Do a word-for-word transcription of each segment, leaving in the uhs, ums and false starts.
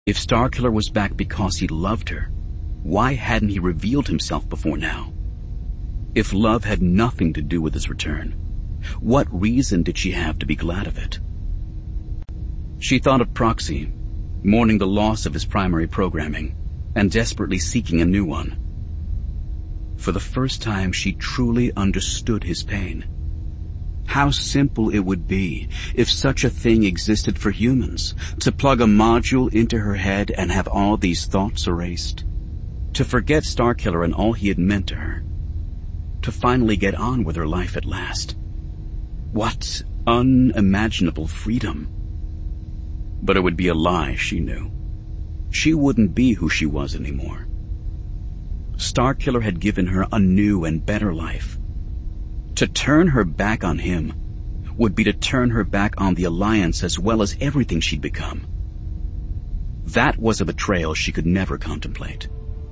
If Starkiller was back because he loved her, why hadn't he revealed himself before now? If love had nothing to do with his return, what reason did she have to be glad of it? She thought of Proxy, mourning the loss of his primary programming, and desperately seeking a new one. For the first time, she truly understood his pain. How simple it would be if such a thing existed for humans, to plug a module into her head and have all these thoughts erased. To forget Starkiller and all he had meant to her. To finally get on with her life at last. What unimaginable freedom. But it would be a lie, she knew. She wouldn't be who she was anymore. Starkiller had given her a new and better life. To turn her back on him would be to turn her back on the Alliance as well as everything she'd become. That was a betrayal she could never contemplate.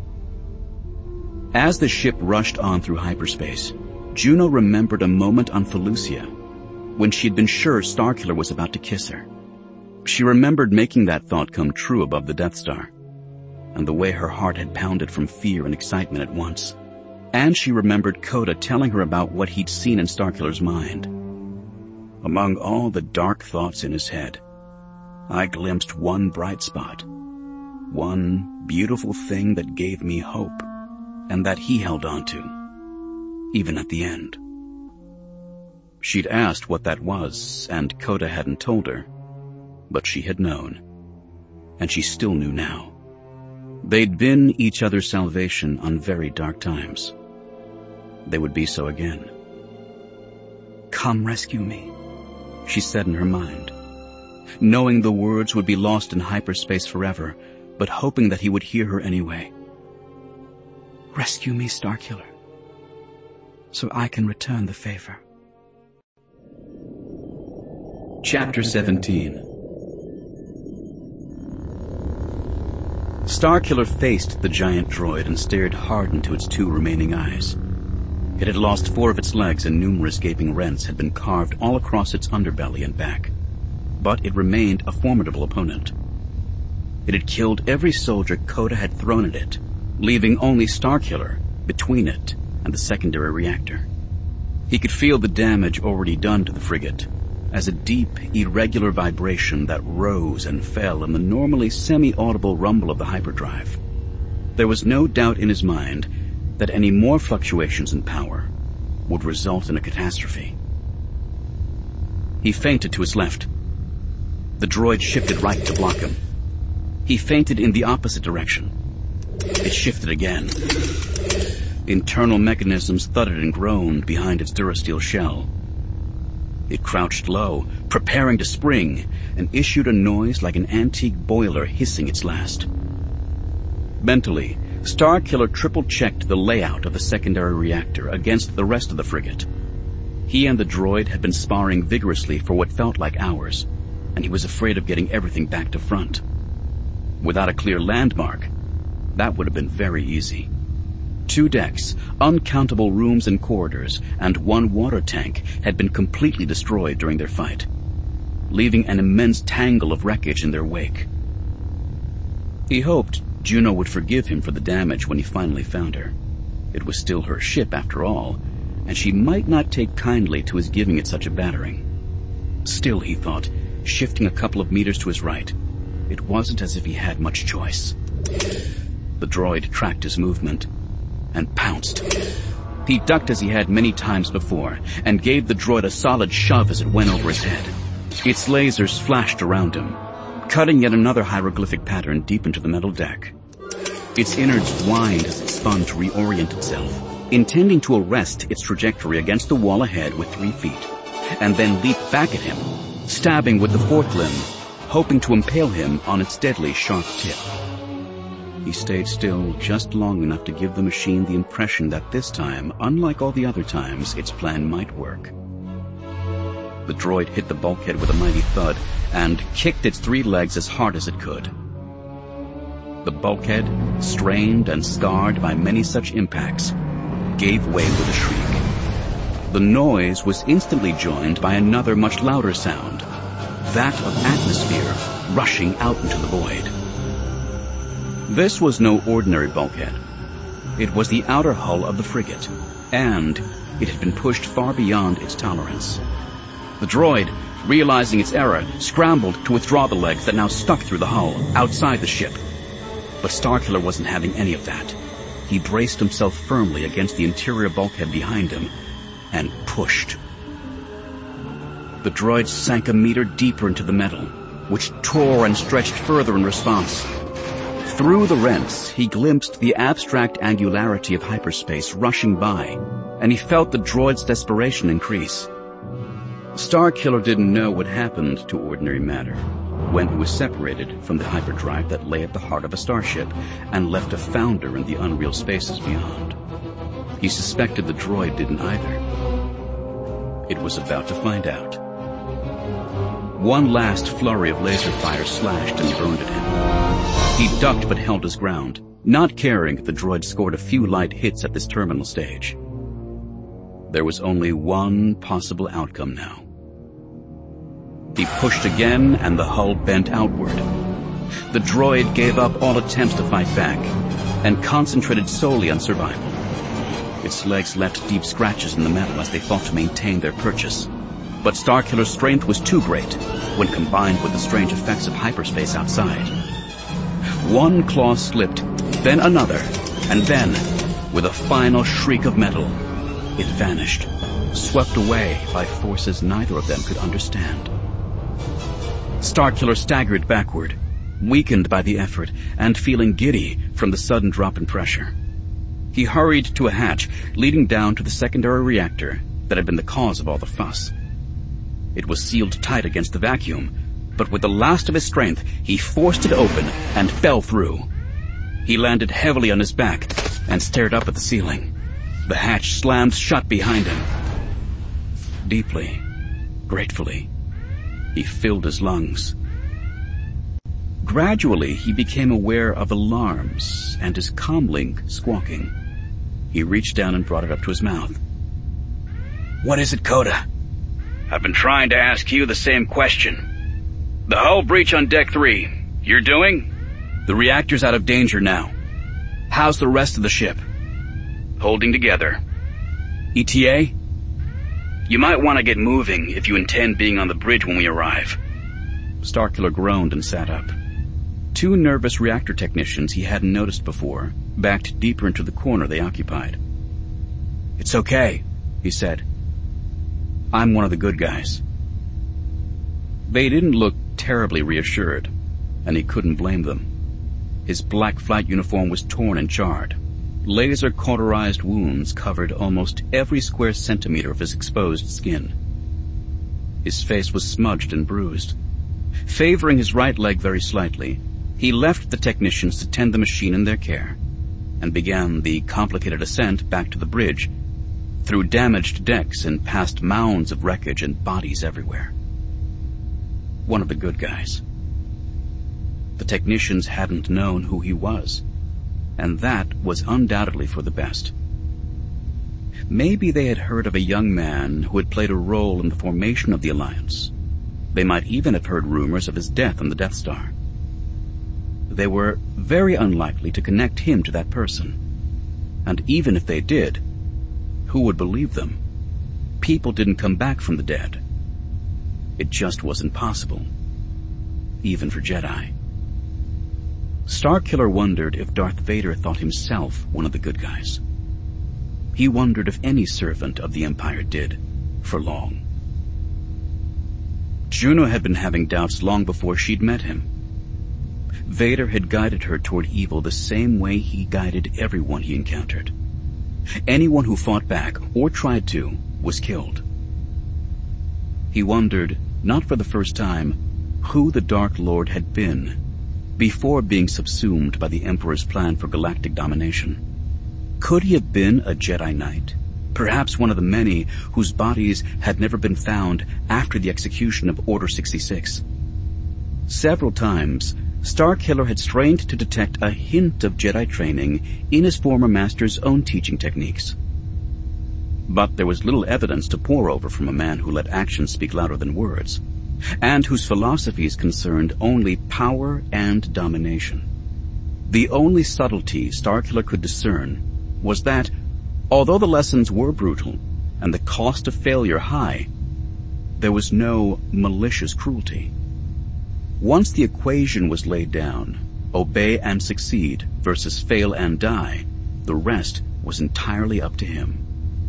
As the ship rushed on through hyperspace, Juno remembered a moment on Felucia, when she had been sure Starkiller was about to kiss her. She remembered making that thought come true above the Death Star, and the way her heart had pounded from fear and excitement at once. And she remembered Coda telling her about what he'd seen in Starkiller's mind. Among all the dark thoughts in his head, I glimpsed one bright spot, one beautiful thing that gave me hope, and that he held on to, even at the end. She'd asked what that was, and Coda hadn't told her, but she had known, and she still knew now. They'd been each other's salvation on very dark times. They would be so again. "Come rescue me," she said in her mind, knowing the words would be lost in hyperspace forever, but hoping that he would hear her anyway. "Rescue me, Starkiller, so I can return the favor." Chapter seventeen. Starkiller faced the giant droid and stared hard into its two remaining eyes. It had lost four of its legs and numerous gaping rents had been carved all across its underbelly and back. But it remained a formidable opponent. It had killed every soldier Coda had thrown at it, leaving only Starkiller between it and the secondary reactor. He could feel the damage already done to the frigate, as a deep, irregular vibration that rose and fell in the normally semi-audible rumble of the hyperdrive. There was no doubt in his mind that any more fluctuations in power would result in a catastrophe. He feinted to his left. The droid shifted right to block him. He feinted in the opposite direction. It shifted again. Internal mechanisms thudded and groaned behind its durasteel shell. It crouched low, preparing to spring, and issued a noise like an antique boiler hissing its last. Mentally, Starkiller triple-checked the layout of the secondary reactor against the rest of the frigate. He and the droid had been sparring vigorously for what felt like hours, and he was afraid of getting everything back to front. Without a clear landmark, that would have been very easy. Two decks, uncountable rooms and corridors, and one water tank had been completely destroyed during their fight, leaving an immense tangle of wreckage in their wake. He hoped Juno would forgive him for the damage when he finally found her. It was still her ship, after all, and she might not take kindly to his giving it such a battering. Still, he thought, shifting a couple of meters to his right, it wasn't as if he had much choice. The droid tracked his movement and pounced. He ducked as he had many times before, and gave the droid a solid shove as it went over his head. Its lasers flashed around him, cutting yet another hieroglyphic pattern deep into the metal deck. Its innards whined as it spun to reorient itself, intending to arrest its trajectory against the wall ahead with three feet, and then leap back at him, stabbing with the fourth limb, hoping to impale him on its deadly sharp tip. He stayed still just long enough to give the machine the impression that this time, unlike all the other times, its plan might work. The droid hit the bulkhead with a mighty thud and kicked its three legs as hard as it could. The bulkhead, strained and scarred by many such impacts, gave way with a shriek. The noise was instantly joined by another much louder sound, that of atmosphere rushing out into the void. This was no ordinary bulkhead. It was the outer hull of the frigate, and it had been pushed far beyond its tolerance. The droid, realizing its error, scrambled to withdraw the legs that now stuck through the hull, outside the ship. But Starkiller wasn't having any of that. He braced himself firmly against the interior bulkhead behind him and pushed. The droid sank a meter deeper into the metal, which tore and stretched further in response. Through the rents, he glimpsed the abstract angularity of hyperspace rushing by, and he felt the droid's desperation increase. Starkiller didn't know what happened to ordinary matter when it was separated from the hyperdrive that lay at the heart of a starship and left a founder in the unreal spaces beyond. He suspected the droid didn't either. It was about to find out. One last flurry of laser fire slashed and burned at him. He ducked but held his ground, not caring if the droid scored a few light hits at this terminal stage. There was only one possible outcome now. He pushed again, and the hull bent outward. The droid gave up all attempts to fight back and concentrated solely on survival. Its legs left deep scratches in the metal as they fought to maintain their purchase. But Starkiller's strength was too great when combined with the strange effects of hyperspace outside. One claw slipped, then another, and then, with a final shriek of metal, it vanished, swept away by forces neither of them could understand. Starkiller staggered backward, weakened by the effort and feeling giddy from the sudden drop in pressure. He hurried to a hatch leading down to the secondary reactor that had been the cause of all the fuss. It was sealed tight against the vacuum, but with the last of his strength, he forced it open and fell through. He landed heavily on his back and stared up at the ceiling. The hatch slammed shut behind him. Deeply, gratefully, he filled his lungs. Gradually, he became aware of alarms and his comlink squawking. He reached down and brought it up to his mouth. What is it, Coda? I've been trying to ask you the same question. The hull breach on deck three. You're doing? The reactor's out of danger now. How's the rest of the ship? Holding together. E T A? You might want to get moving if you intend being on the bridge when we arrive. Starkiller groaned and sat up. Two nervous reactor technicians he hadn't noticed before backed deeper into the corner they occupied. It's okay, he said. I'm one of the good guys. They didn't look terribly reassured, and he couldn't blame them. His black flight uniform was torn and charred. Laser cauterized wounds covered almost every square centimeter of his exposed skin. His face was smudged and bruised. Favoring his right leg very slightly, he left the technicians to tend the machine in their care and began the complicated ascent back to the bridge, through damaged decks and past mounds of wreckage and bodies everywhere. One of the good guys. The technicians hadn't known who he was, and that was undoubtedly for the best. Maybe they had heard of a young man who had played a role in the formation of the Alliance. They might even have heard rumors of his death on the Death Star. They were very unlikely to connect him to that person. And even if they did, who would believe them? People didn't come back from the dead. It just wasn't possible, even for Jedi. Starkiller wondered if Darth Vader thought himself one of the good guys. He wondered if any servant of the Empire did, for long. Juno had been having doubts long before she'd met him. Vader had guided her toward evil the same way he guided everyone he encountered. Anyone who fought back or tried to was killed. He wondered, not for the first time, who the Dark Lord had been before being subsumed by the Emperor's plan for galactic domination. Could he have been a Jedi Knight? Perhaps one of the many whose bodies had never been found after the execution of Order sixty-six. Several times, Starkiller had strained to detect a hint of Jedi training in his former master's own teaching techniques. But there was little evidence to pore over from a man who let actions speak louder than words, and whose philosophies concerned only power and domination. The only subtlety Starkiller could discern was that, although the lessons were brutal and the cost of failure high, there was no malicious cruelty. Once the equation was laid down, obey and succeed versus fail and die, the rest was entirely up to him.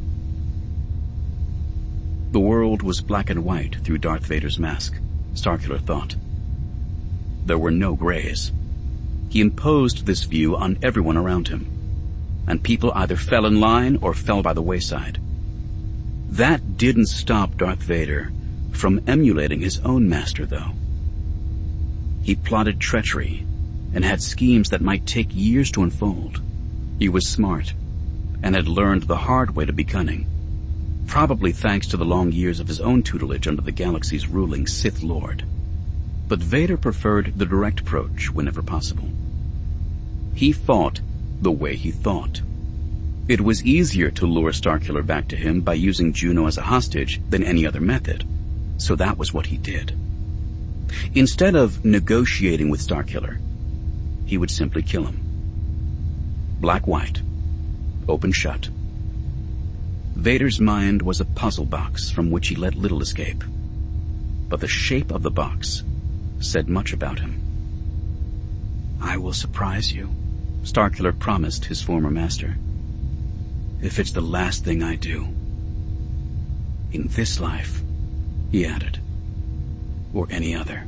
The world was black and white through Darth Vader's mask, Starkiller thought. There were no grays. He imposed this view on everyone around him, and people either fell in line or fell by the wayside. That didn't stop Darth Vader from emulating his own master, though. He plotted treachery and had schemes that might take years to unfold. He was smart and had learned the hard way to be cunning, probably thanks to the long years of his own tutelage under the galaxy's ruling Sith Lord. But Vader preferred the direct approach whenever possible. He fought the way he thought. It was easier to lure Starkiller back to him by using Juno as a hostage than any other method, so that was what he did. Instead of negotiating with Starkiller, he would simply kill him. Black-white, open-shut. Vader's mind was a puzzle box from which he let little escape, but the shape of the box said much about him. "I will surprise you," Starkiller promised his former master. "If it's the last thing I do. In this life," he added, "or any other."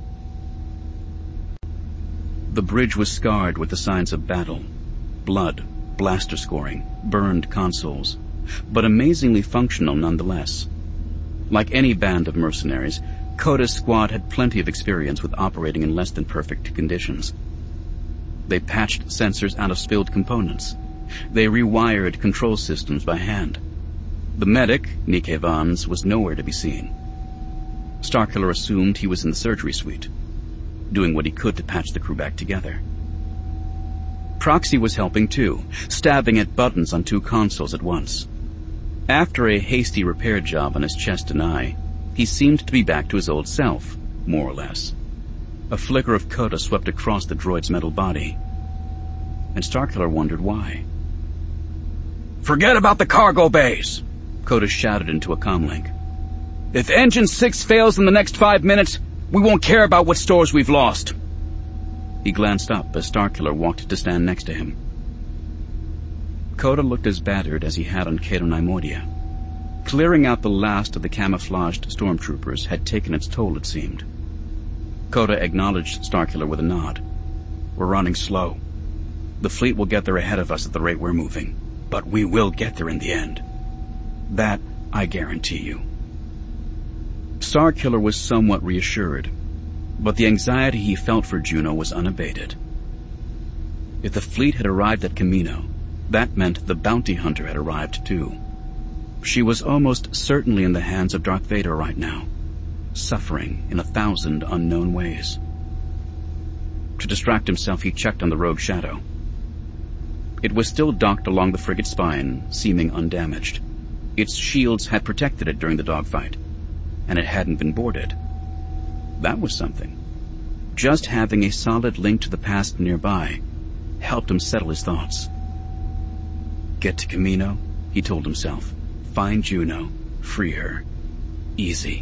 The bridge was scarred with the signs of battle, blood, blaster scoring, burned consoles, but amazingly functional nonetheless. Like any band of mercenaries, Coda's squad had plenty of experience with operating in less than perfect conditions. They patched sensors out of spilled components. They rewired control systems by hand. The medic, Nick Evans, was nowhere to be seen. Starkiller assumed he was in the surgery suite, doing what he could to patch the crew back together. Proxy was helping too, stabbing at buttons on two consoles at once. After a hasty repair job on his chest and eye, he seemed to be back to his old self, more or less. A flicker of Coda swept across the droid's metal body, and Starkiller wondered why. "Forget about the cargo bays," Coda shouted into a comlink. "If Engine six fails in the next five minutes, we won't care about what stores we've lost." He glanced up as Starkiller walked to stand next to him. Coda looked as battered as he had on Cato Neimoidia. Clearing out the last of the camouflaged stormtroopers had taken its toll, it seemed. Coda acknowledged Starkiller with a nod. "We're running slow. The fleet will get there ahead of us at the rate we're moving, but we will get there in the end. That I guarantee you." Starkiller was somewhat reassured, but the anxiety he felt for Juno was unabated. If the fleet had arrived at Kamino, that meant the bounty hunter had arrived too. She was almost certainly in the hands of Darth Vader right now, suffering in a thousand unknown ways. To distract himself, he checked on the Rogue Shadow. It was still docked along the frigate's spine, seeming undamaged. Its shields had protected it during the dogfight, and it hadn't been boarded. That was something. Just having a solid link to the past nearby helped him settle his thoughts. Get to Kamino, he told himself. Find Juno. Free her. Easy.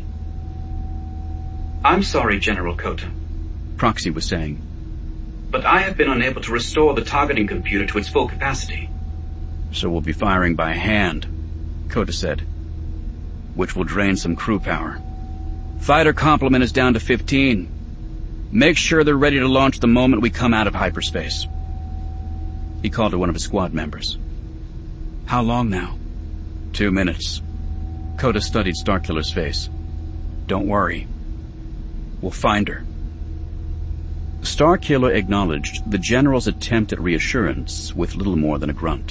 "I'm sorry, General Kota," Proxy was saying, "but I have been unable to restore the targeting computer to its full capacity." "So we'll be firing by hand," Kota said, "which will drain some crew power. Fighter complement is down to fifteen. Make sure they're ready to launch the moment we come out of hyperspace." He called to one of his squad members. "How long now?" Two minutes." Kota studied Starkiller's face. "Don't worry. We'll find her." Starkiller acknowledged the General's attempt at reassurance with little more than a grunt.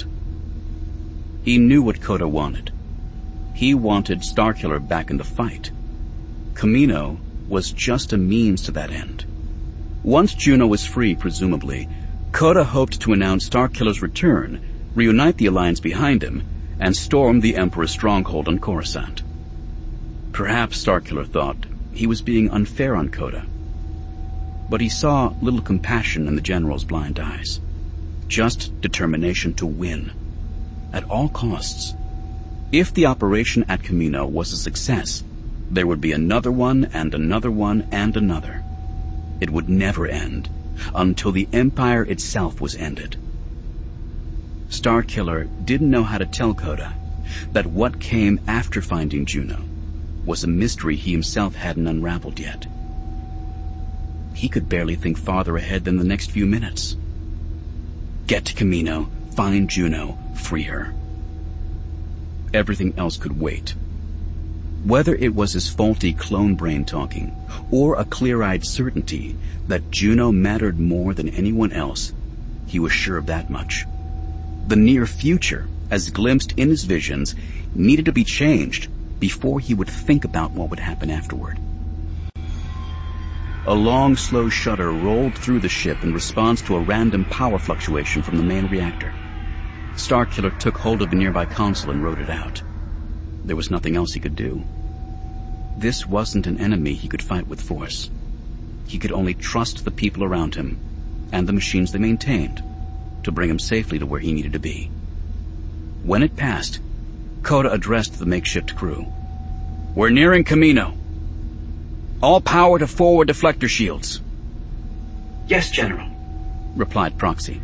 He knew what Kota wanted. He wanted Starkiller back in the fight. Kamino was just a means to that end. Once Juno was free, presumably, Kota hoped to announce Starkiller's return, reunite the Alliance behind him, and storm the Emperor's stronghold on Coruscant. Perhaps, Starkiller thought, he was being unfair on Kota. But he saw little compassion in the general's blind eyes. Just determination to win. At all costs. If the operation at Camino was a success, there would be another one and another one and another. It would never end, until the Empire itself was ended. Starkiller didn't know how to tell Kota that what came after finding Juno was a mystery he himself hadn't unraveled yet. He could barely think farther ahead than the next few minutes. Get to Camino, find Juno, free her. Everything else could wait. Whether it was his faulty clone brain talking, or a clear-eyed certainty that Juno mattered more than anyone else, he was sure of that much. The near future, as glimpsed in his visions, needed to be changed before he would think about what would happen afterward. A long, slow shudder rolled through the ship in response to a random power fluctuation from the main reactor. Starkiller took hold of a nearby console and wrote it out. There was nothing else he could do. This wasn't an enemy he could fight with force. He could only trust the people around him, and the machines they maintained, to bring him safely to where he needed to be. When it passed, Kota addressed the makeshift crew. "We're nearing Camino. All power to forward deflector shields." "Yes, General," replied Proxy.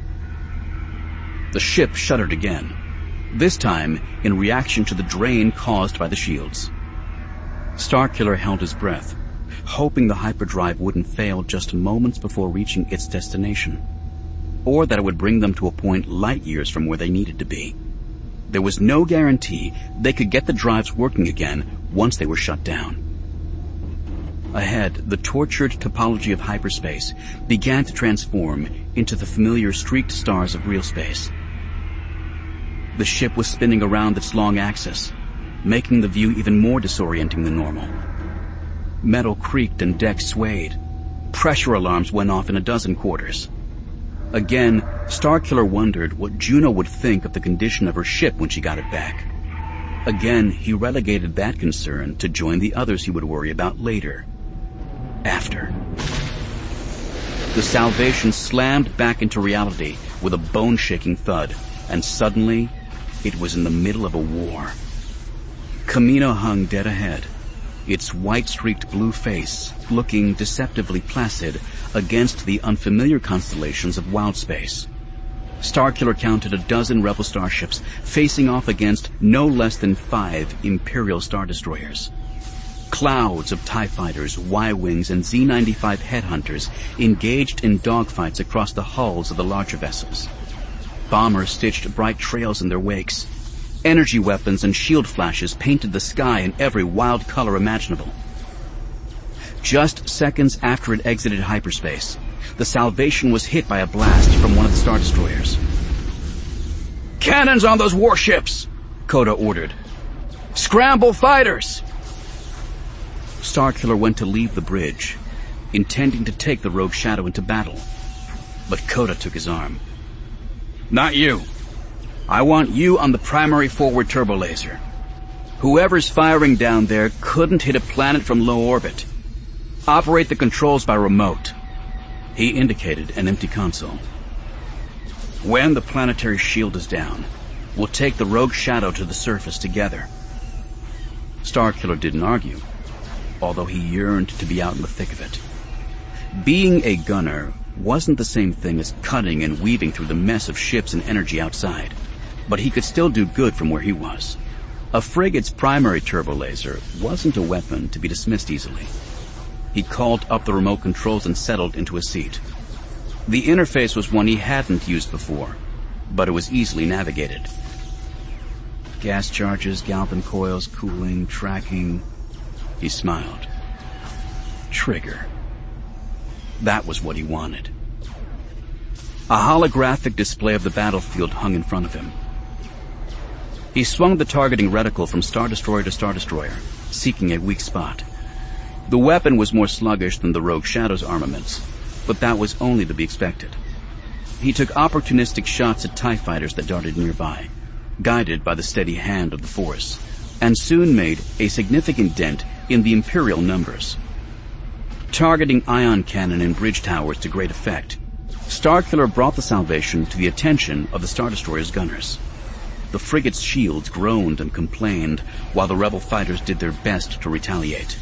The ship shuddered again, this time in reaction to the drain caused by the shields. Starkiller held his breath, hoping the hyperdrive wouldn't fail just moments before reaching its destination, or that it would bring them to a point light years from where they needed to be. There was no guarantee they could get the drives working again once they were shut down. Ahead, the tortured topology of hyperspace began to transform into the familiar streaked stars of real space. The ship was spinning around its long axis, making the view even more disorienting than normal. Metal creaked and decks swayed. Pressure alarms went off in a dozen quarters. Again, Starkiller wondered what Juno would think of the condition of her ship when she got it back. Again, he relegated that concern to join the others he would worry about later. After. The Salvation slammed back into reality with a bone-shaking thud, and suddenly, it was in the middle of a war. Camino hung dead ahead, its white-streaked blue face looking deceptively placid against the unfamiliar constellations of wild space. Starkiller counted a dozen rebel starships facing off against no less than five Imperial Star Destroyers. Clouds of TIE fighters, Y-wings, and Z ninety-five headhunters engaged in dogfights across the hulls of the larger vessels. Bombers stitched bright trails in their wakes. Energy weapons and shield flashes painted the sky in every wild color imaginable. Just seconds after it exited hyperspace, the Salvation was hit by a blast from one of the Star Destroyers. "Cannons on those warships!" Kota ordered. "Scramble fighters!" Starkiller went to leave the bridge, intending to take the Rogue Shadow into battle. But Kota took his arm. "Not you. I want you on the primary forward turbo laser. Whoever's firing down there couldn't hit a planet from low orbit. Operate the controls by remote." He indicated an empty console. "When the planetary shield is down, we'll take the Rogue Shadow to the surface together." Starkiller didn't argue, although he yearned to be out in the thick of it. Being a gunner wasn't the same thing as cutting and weaving through the mess of ships and energy outside, but he could still do good from where he was. A frigate's primary turbo laser wasn't a weapon to be dismissed easily. He called up the remote controls and settled into a seat. The interface was one he hadn't used before, but it was easily navigated. Gas charges, Galvin coils, cooling, tracking. He smiled. Trigger. That was what he wanted. A holographic display of the battlefield hung in front of him. He swung the targeting reticle from Star Destroyer to Star Destroyer, seeking a weak spot. The weapon was more sluggish than the Rogue Shadow's armaments, but that was only to be expected. He took opportunistic shots at TIE fighters that darted nearby, guided by the steady hand of the Force, and soon made a significant dent in the Imperial numbers. Targeting ion cannon and bridge towers to great effect, Starkiller brought the Salvation to the attention of the Star Destroyer's gunners. The frigate's shields groaned and complained, while the rebel fighters did their best to retaliate.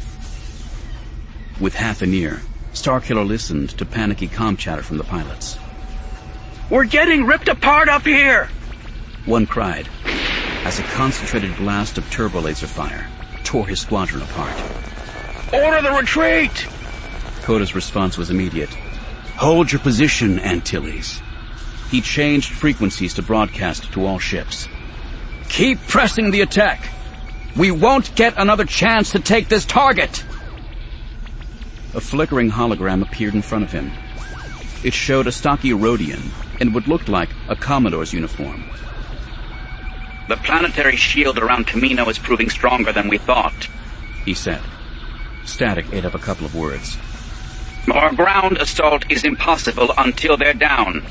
With half an ear, Starkiller listened to panicky comm chatter from the pilots. "We're getting ripped apart up here!" one cried, as a concentrated blast of turbo-laser fire tore his squadron apart. "Order the retreat!" Koda's response was immediate. "Hold your position, Antilles." He changed frequencies to broadcast to all ships. "Keep pressing the attack! We won't get another chance to take this target!" A flickering hologram appeared in front of him. It showed a stocky Rhodian and would look like a Commodore's uniform. "The planetary shield around Camino is proving stronger than we thought," he said. Static ate up a couple of words. "Our ground assault is impossible until they're down."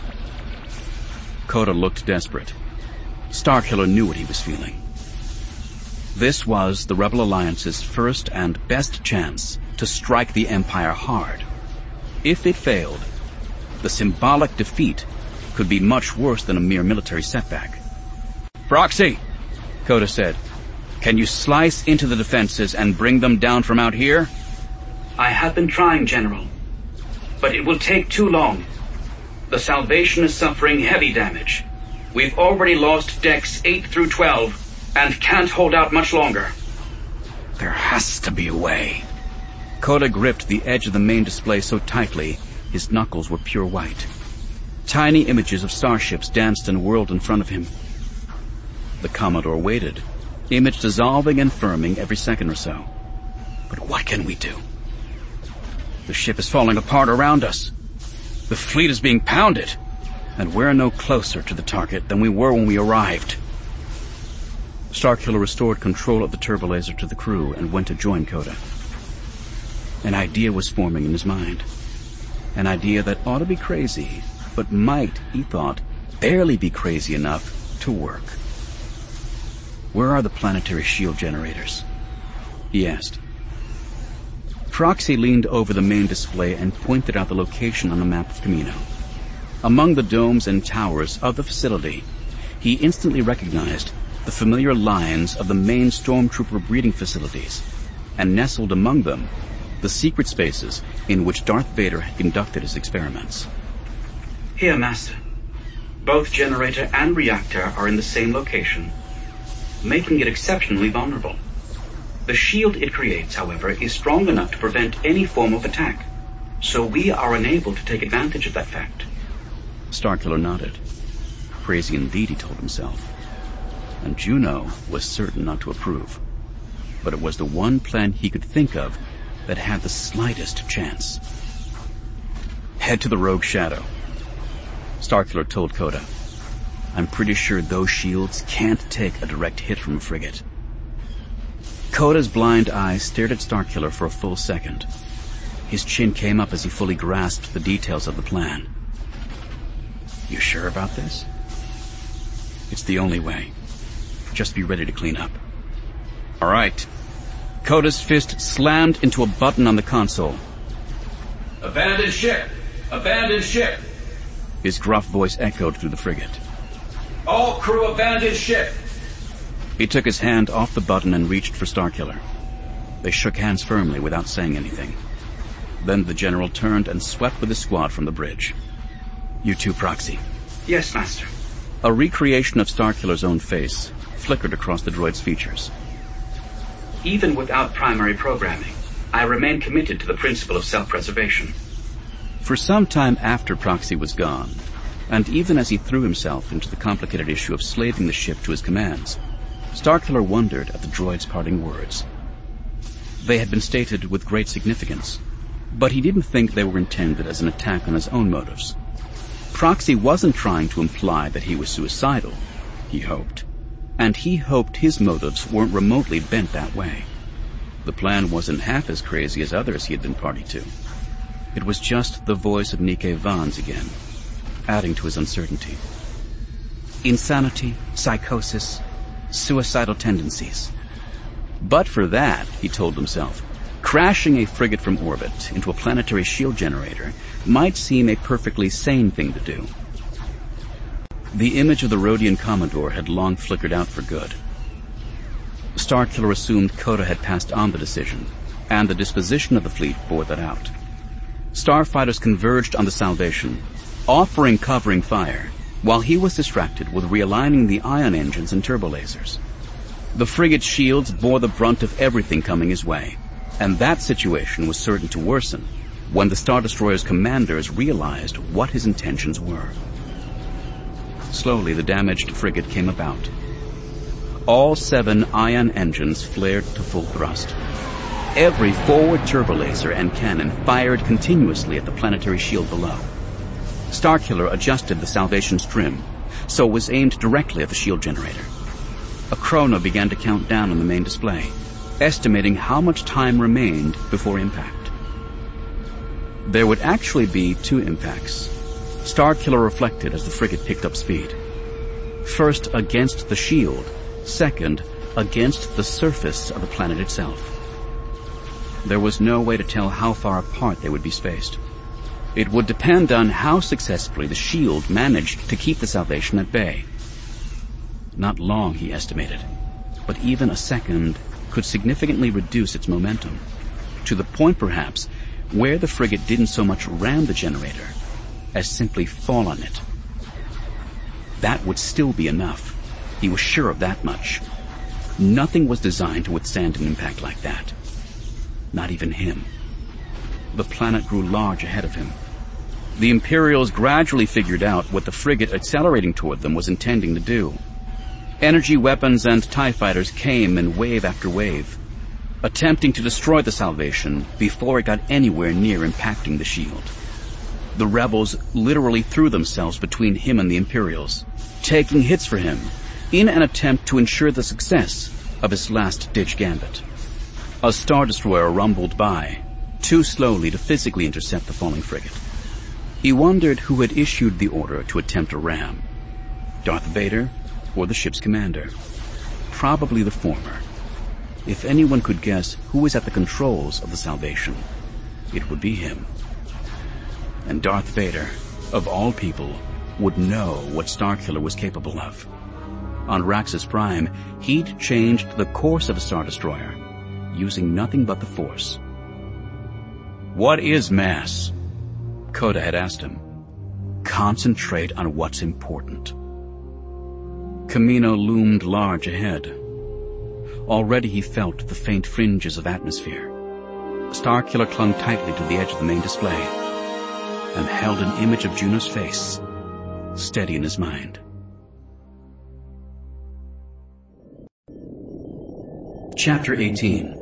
Koda looked desperate. Starkiller knew what he was feeling. This was the Rebel Alliance's first and best chance to strike the Empire hard. If it failed, the symbolic defeat could be much worse than a mere military setback. "Proxy," Koda said, "can you slice into the defenses and bring them down from out here?" I have been trying, General, but it will take too long. The Salvation is suffering heavy damage. We've already lost decks eight through twelve and can't hold out much longer. There has to be a way. Koda gripped the edge of the main display so tightly his knuckles were pure white. Tiny images of starships danced and whirled in front of him. The Commodore waited, image dissolving and firming every second or so. But what can we do? The ship is falling apart around us. The fleet is being pounded, and we're no closer to the target than we were when we arrived. Starkiller restored control of the turbolaser to the crew and went to join Koda. An idea was forming in his mind. An idea that ought to be crazy, but might, he thought, barely be crazy enough to work. "Where are the planetary shield generators?" he asked. Proxy leaned over the main display and pointed out the location on the map of Camino. Among the domes and towers of the facility, he instantly recognized the familiar lines of the main stormtrooper breeding facilities, and nestled among them the secret spaces in which Darth Vader had conducted his experiments. Here, Master. Both generator and reactor are in the same location, making it exceptionally vulnerable. The shield it creates, however, is strong enough to prevent any form of attack, so we are unable to take advantage of that fact. Starkiller nodded. Crazy indeed, he told himself. And Juno was certain not to approve. But it was the one plan he could think of that had the slightest chance. "Head to the Rogue Shadow," Starkiller told Koda. "I'm pretty sure those shields can't take a direct hit from a frigate." Koda's blind eyes stared at Starkiller for a full second. His chin came up as he fully grasped the details of the plan. "You sure about this?" "It's the only way. Just be ready to clean up." "All right." Koda's fist slammed into a button on the console. "Abandon ship! Abandon ship!" His gruff voice echoed through the frigate. "All crew abandon ship!" He took his hand off the button and reached for Starkiller. They shook hands firmly without saying anything. Then the general turned and swept with his squad from the bridge. "You too, Proxy." Yes, Master. A recreation of Starkiller's own face flickered across the droid's features. Even without primary programming, I remain committed to the principle of self-preservation. For some time after Proxy was gone, and even as he threw himself into the complicated issue of slaving the ship to his commands, Starkiller wondered at the droid's parting words. They had been stated with great significance, but he didn't think they were intended as an attack on his own motives. Proxy wasn't trying to imply that he was suicidal, he hoped, and he hoped his motives weren't remotely bent that way. The plan wasn't half as crazy as others he had been party to. It was just the voice of Nikke Vans again, adding to his uncertainty. Insanity, psychosis, suicidal tendencies. But for that, he told himself, Crashing a frigate from orbit into a planetary shield generator might seem a perfectly sane thing to do. The image of the Rhodian Commodore had long flickered out for good. Starkiller assumed Kota had passed on the decision, and the disposition of the fleet bore that out. Starfighters converged on the Salvation, offering covering fire, while he was distracted with realigning the ion engines and turbolasers. The frigate's shields bore the brunt of everything coming his way, and that situation was certain to worsen when the Star Destroyer's commanders realized what his intentions were. Slowly, the damaged frigate came about. All seven ion engines flared to full thrust. Every forward turbolaser and cannon fired continuously at the planetary shield below. Starkiller adjusted the Salvation's trim, so it was aimed directly at the shield generator. A chrono began to count down on the main display, estimating how much time remained before impact. There would actually be two impacts. Starkiller reflected as the frigate picked up speed. First against the shield, second against the surface of the planet itself. There was no way to tell how far apart they would be spaced. It would depend on how successfully the shield managed to keep the Salvation at bay. Not long, he estimated, but even a second could significantly reduce its momentum, to the point perhaps where the frigate didn't so much ram the generator as simply fall on it. That would still be enough. He was sure of that much. Nothing was designed to withstand an impact like that. Not even him. The planet grew large ahead of him. The Imperials gradually figured out what the frigate accelerating toward them was intending to do. Energy weapons and TIE fighters came in wave after wave, attempting to destroy the Salvation before it got anywhere near impacting the shield. The rebels literally threw themselves between him and the Imperials, taking hits for him in an attempt to ensure the success of his last-ditch gambit. A Star Destroyer rumbled by, too slowly to physically intercept the falling frigate. He wondered who had issued the order to attempt a ram, Darth Vader or the ship's commander. Probably the former. If anyone could guess who was at the controls of the Salvation, it would be him. And Darth Vader, of all people, would know what Starkiller was capable of. On Raxus Prime, he'd changed the course of a Star Destroyer, using nothing but the Force. "What is mass?" Kota had asked him. "Concentrate on what's important." Kamino loomed large ahead. Already he felt the faint fringes of atmosphere. Starkiller clung tightly to the edge of the main display and held an image of Juno's face, steady in his mind. Chapter eighteen.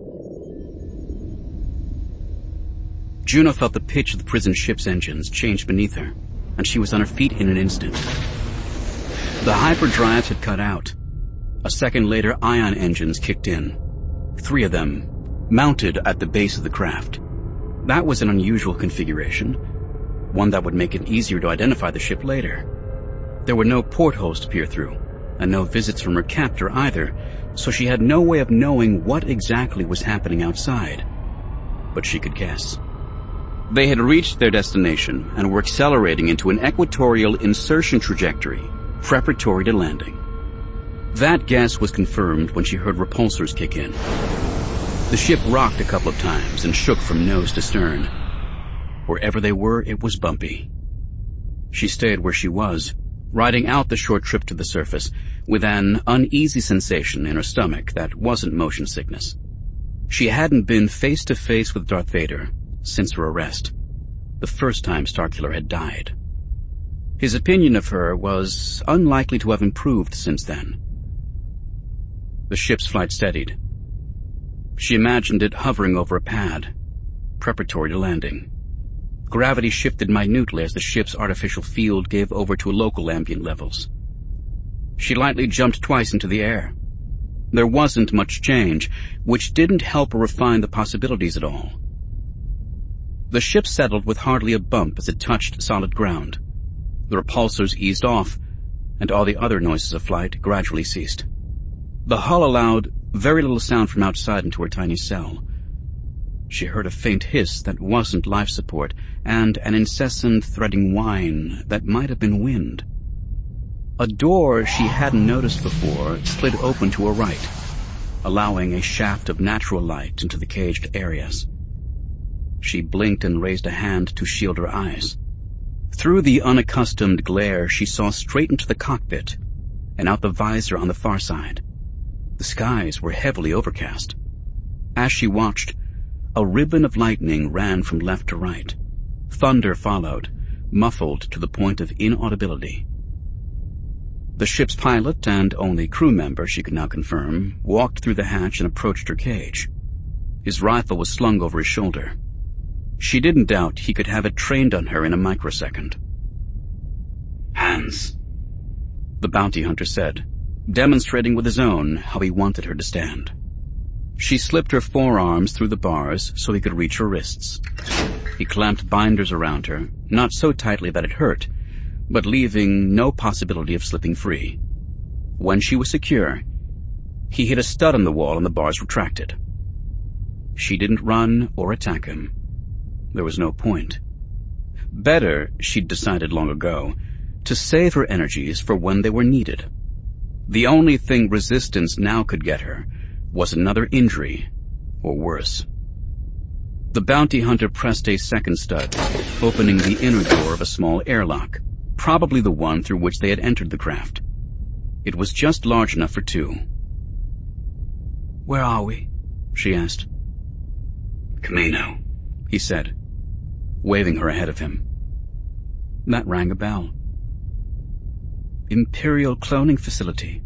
Juno felt the pitch of the prison ship's engines change beneath her, and she was on her feet in an instant. The hyperdrives had cut out. A second later, ion engines kicked in. Three of them, mounted at the base of the craft. That was an unusual configuration, one that would make it easier to identify the ship later. There were no portholes to peer through, and no visits from her captor either, so she had no way of knowing what exactly was happening outside. But she could guess. They had reached their destination and were accelerating into an equatorial insertion trajectory, preparatory to landing. That guess was confirmed when she heard repulsors kick in. The ship rocked a couple of times and shook from nose to stern. Wherever they were, it was bumpy. She stayed where she was, riding out the short trip to the surface, with an uneasy sensation in her stomach that wasn't motion sickness. She hadn't been face to face with Darth Vader since her arrest, the first time Starkiller had died. His opinion of her was unlikely to have improved since then. The ship's flight steadied. She imagined it hovering over a pad, preparatory to landing. Gravity shifted minutely as the ship's artificial field gave over to local ambient levels. She lightly jumped twice into the air. There wasn't much change, which didn't help her refine the possibilities at all. The ship settled with hardly a bump as it touched solid ground. The repulsors eased off, and all the other noises of flight gradually ceased. The hull allowed very little sound from outside into her tiny cell. She heard a faint hiss that wasn't life support, and an incessant threading whine that might have been wind. A door she hadn't noticed before slid open to her right, allowing a shaft of natural light into the caged areas. She blinked and raised a hand to shield her eyes. Through the unaccustomed glare, she saw straight into the cockpit and out the visor on the far side. The skies were heavily overcast. As she watched, a ribbon of lightning ran from left to right. Thunder followed, muffled to the point of inaudibility. The ship's pilot and only crew member, she could now confirm, walked through the hatch and approached her cage. His rifle was slung over his shoulder. She didn't doubt he could have it trained on her in a microsecond. "Hands," the bounty hunter said, demonstrating with his own how he wanted her to stand. She slipped her forearms through the bars so he could reach her wrists. He clamped binders around her, not so tightly that it hurt, but leaving no possibility of slipping free. When she was secure, he hit a stud on the wall and the bars retracted. She didn't run or attack him. There was no point. Better, she'd decided long ago, to save her energies for when they were needed. The only thing resistance now could get her was another injury, or worse. The bounty hunter pressed a second stud, opening the inner door of a small airlock, probably the one through which they had entered the craft. It was just large enough for two. "Where are we?" she asked. "Camino," he said, waving her ahead of him. That rang a bell. Imperial cloning facility.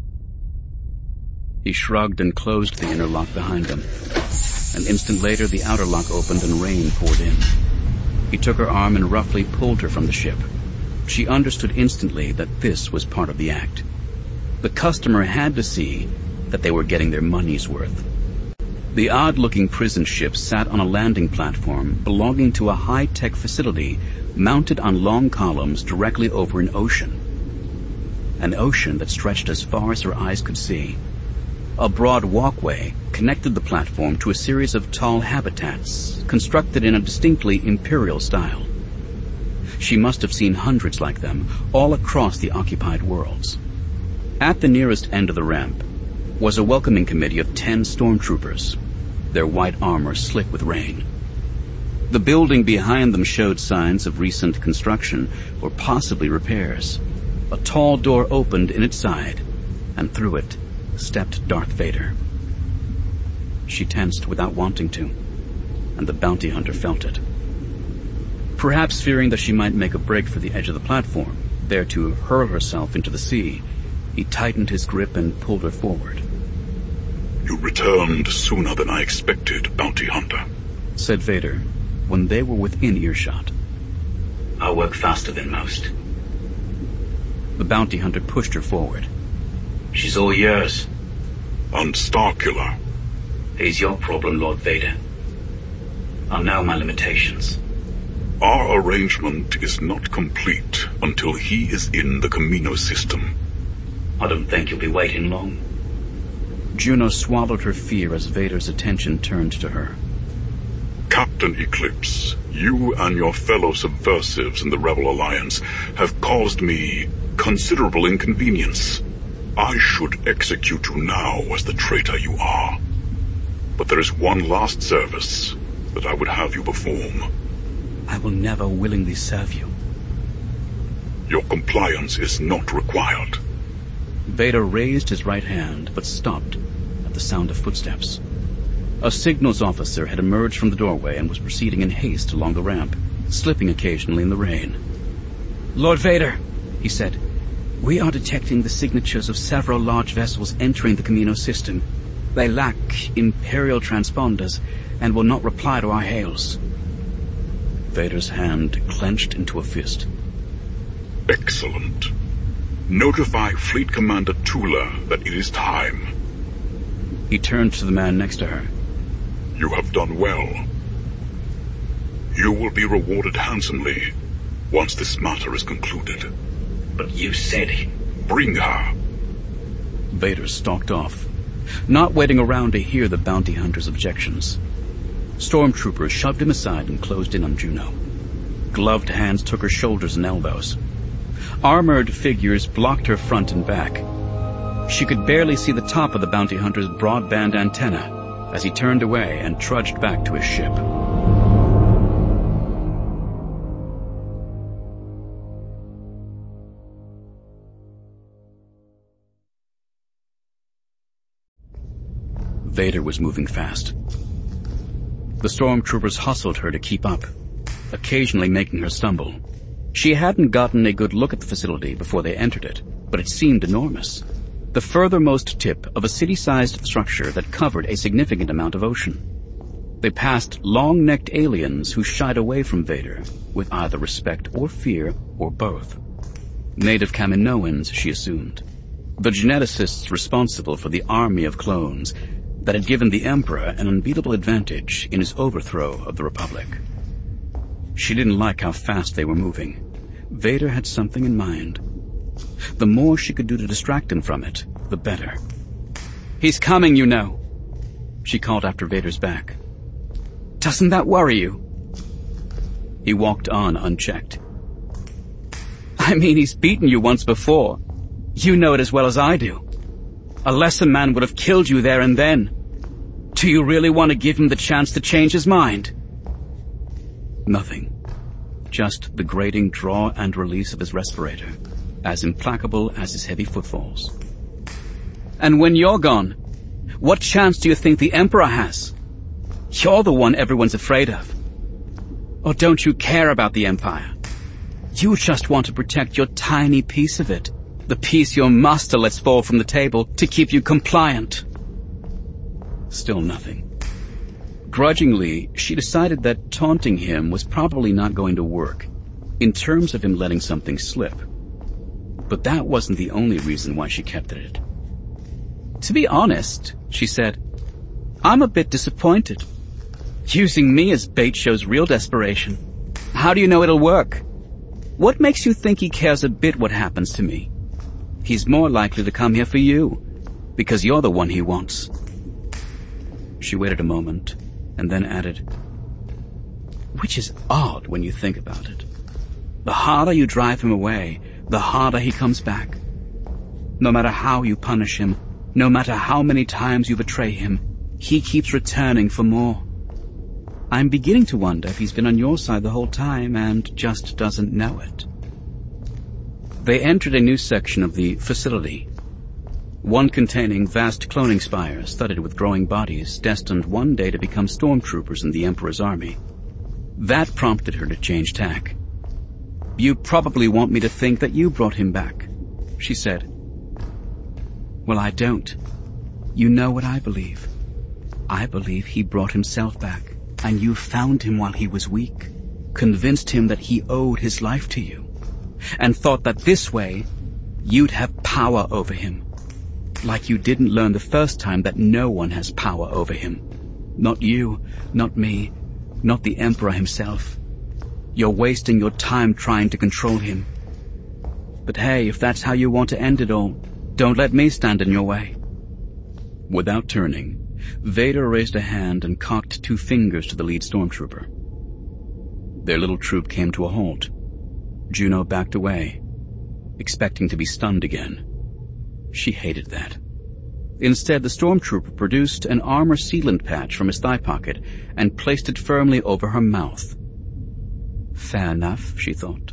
He shrugged and closed the inner lock behind him. An instant later, the outer lock opened and rain poured in. He took her arm and roughly pulled her from the ship. She understood instantly that this was part of the act. The customer had to see that they were getting their money's worth. The odd-looking prison ship sat on a landing platform belonging to a high-tech facility mounted on long columns directly over an ocean. An ocean that stretched as far as her eyes could see. A broad walkway connected the platform to a series of tall habitats constructed in a distinctly imperial style. She must have seen hundreds like them all across the occupied worlds. At the nearest end of the ramp was a welcoming committee of ten stormtroopers, their white armor slick with rain. The building behind them showed signs of recent construction or possibly repairs. A tall door opened in its side, and through it stepped Darth Vader. She tensed without wanting to, and the bounty hunter felt it. Perhaps fearing that she might make a break for the edge of the platform, there to hurl herself into the sea, he tightened his grip and pulled her forward. "You returned sooner than I expected, bounty hunter," said Vader, when they were within earshot. "I work faster than most." The bounty hunter pushed her forward. "She's all yours." "And Starkiller." "He's your problem, Lord Vader. I know my limitations." "Our arrangement is not complete until he is in the Camino system." "I don't think you'll be waiting long." Juno swallowed her fear as Vader's attention turned to her. "Captain Eclipse, you and your fellow subversives in the Rebel Alliance have caused me considerable inconvenience. I should execute you now as the traitor you are. But there is one last service that I would have you perform." "I will never willingly serve you." "Your compliance is not required." Vader raised his right hand, but stopped at the sound of footsteps. A signals officer had emerged from the doorway and was proceeding in haste along the ramp, slipping occasionally in the rain. "Lord Vader," he said, "we are detecting the signatures of several large vessels entering the Camino system. They lack Imperial transponders and will not reply to our hails." Vader's hand clenched into a fist. "Excellent. Notify Fleet Commander Tula that it is time." He turned to the man next to her. "You have done well. You will be rewarded handsomely once this matter is concluded." "But you said..." "Bring her." Vader stalked off, not waiting around to hear the bounty hunter's objections. Stormtroopers shoved him aside and closed in on Juno. Gloved hands took her shoulders and elbows. Armored figures blocked her front and back. She could barely see the top of the bounty hunter's broadband antenna as he turned away and trudged back to his ship. Vader was moving fast. The stormtroopers hustled her to keep up, occasionally making her stumble. She hadn't gotten a good look at the facility before they entered it, but it seemed enormous. The furthermost tip of a city-sized structure that covered a significant amount of ocean. They passed long-necked aliens who shied away from Vader with either respect or fear, or both. Native Kaminoans, she assumed. The geneticists responsible for the army of clones that had given the Emperor an unbeatable advantage in his overthrow of the Republic. She didn't like how fast they were moving. Vader had something in mind. The more she could do to distract him from it, the better. "He's coming, you know," she called after Vader's back. "Doesn't that worry you?" He walked on unchecked. "I mean, he's beaten you once before. You know it as well as I do. A lesser man would have killed you there and then. Do you really want to give him the chance to change his mind?" Nothing. Just the grating draw and release of his respirator, as implacable as his heavy footfalls. "And when you're gone, what chance do you think the Emperor has? You're the one everyone's afraid of. Or don't you care about the Empire? You just want to protect your tiny piece of it, the piece your master lets fall from the table to keep you compliant." Still nothing. Grudgingly, she decided that taunting him was probably not going to work, in terms of him letting something slip. But that wasn't the only reason why she kept at it. "To be honest," she said, "I'm a bit disappointed. Using me as bait shows real desperation. How do you know it'll work? What makes you think he cares a bit what happens to me? He's more likely to come here for you, because you're the one he wants." She waited a moment, and then added, "Which is odd when you think about it. The harder you drive him away, the harder he comes back. No matter how you punish him, no matter how many times you betray him, he keeps returning for more. I'm beginning to wonder if he's been on your side the whole time and just doesn't know it." They entered a new section of the facility, one containing vast cloning spires studded with growing bodies destined one day to become stormtroopers in the Emperor's army. That prompted her to change tack. "You probably want me to think that you brought him back," she said. "Well, I don't. You know what I believe. I believe he brought himself back, and you found him while he was weak, convinced him that he owed his life to you, and thought that this way you'd have power over him. Like you didn't learn the first time that no one has power over him. Not you, not me, not the Emperor himself. You're wasting your time trying to control him. But hey, if that's how you want to end it all, don't let me stand in your way." Without turning, Vader raised a hand and cocked two fingers to the lead stormtrooper. Their little troop came to a halt. Juno backed away, expecting to be stunned again. She hated that. Instead, the stormtrooper produced an armor sealant patch from his thigh pocket and placed it firmly over her mouth. Fair enough, she thought.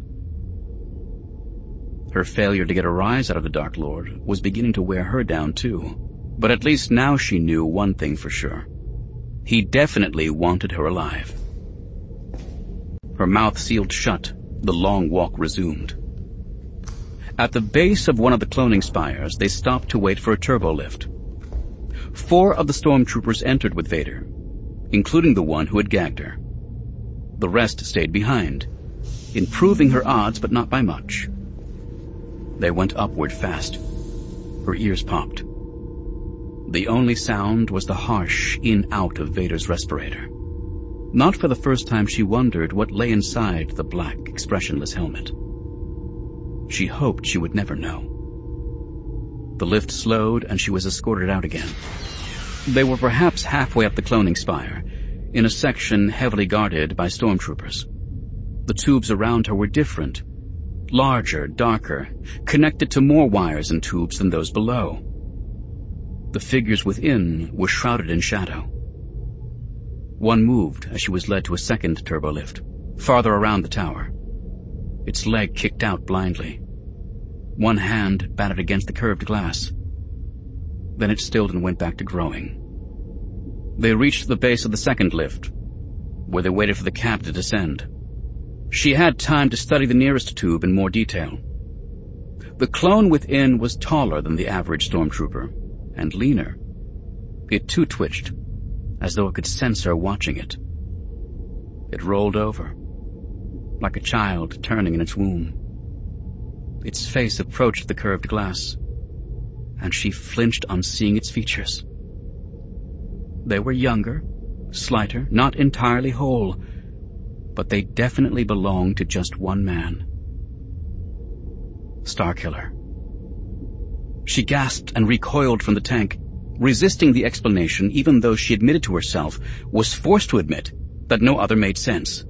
Her failure to get a rise out of the Dark Lord was beginning to wear her down too, but at least now she knew one thing for sure. He definitely wanted her alive. Her mouth sealed shut, the long walk resumed. At the base of one of the cloning spires, they stopped to wait for a turbolift. Four of the stormtroopers entered with Vader, including the one who had gagged her. The rest stayed behind, improving her odds but not by much. They went upward fast. Her ears popped. The only sound was the harsh in-out of Vader's respirator. Not for the first time she wondered what lay inside the black, expressionless helmet. She hoped she would never know. The lift slowed and she was escorted out again. They were perhaps halfway up the cloning spire, in a section heavily guarded by stormtroopers. The tubes around her were different, larger, darker, connected to more wires and tubes than those below. The figures within were shrouded in shadow. One moved as she was led to a second turbolift, farther around the tower. Its leg kicked out blindly. One hand batted against the curved glass. Then it stilled and went back to growing. They reached the base of the second lift, where they waited for the cab to descend. She had time to study the nearest tube in more detail. The clone within was taller than the average stormtrooper, and leaner. It too twitched, as though it could sense her watching it. It rolled over, like a child turning in its womb. Its face approached the curved glass, and she flinched on seeing its features. They were younger, slighter, not entirely whole, but they definitely belonged to just one man. Starkiller. She gasped and recoiled from the tank, resisting the explanation even though she admitted to herself, was forced to admit, that no other made sense.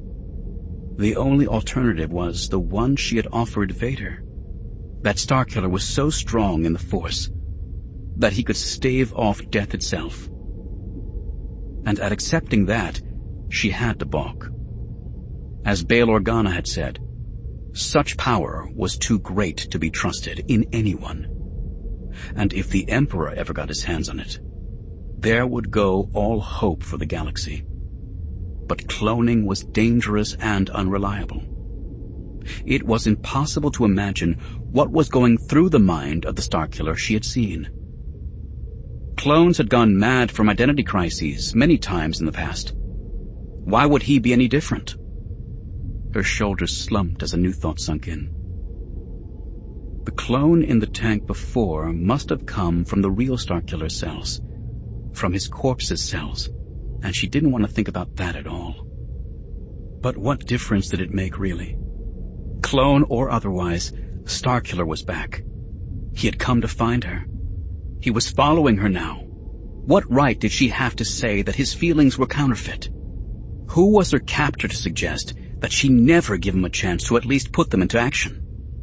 The only alternative was the one she had offered Vader. That Starkiller was so strong in the Force that he could stave off death itself. And at accepting that, she had to balk. As Bail Organa had said, such power was too great to be trusted in anyone. And if the Emperor ever got his hands on it, there would go all hope for the galaxy. But cloning was dangerous and unreliable. It was impossible to imagine what was going through the mind of the Starkiller she had seen. Clones had gone mad from identity crises many times in the past. Why would he be any different? Her shoulders slumped as a new thought sunk in. The clone in the tank before must have come from the real Starkiller cells, from his corpse's cells, and she didn't want to think about that at all. But what difference did it make, really? Clone or otherwise, Starkiller was back. He had come to find her. He was following her now. What right did she have to say that his feelings were counterfeit? Who was her captor to suggest that she never give him a chance to at least put them into action?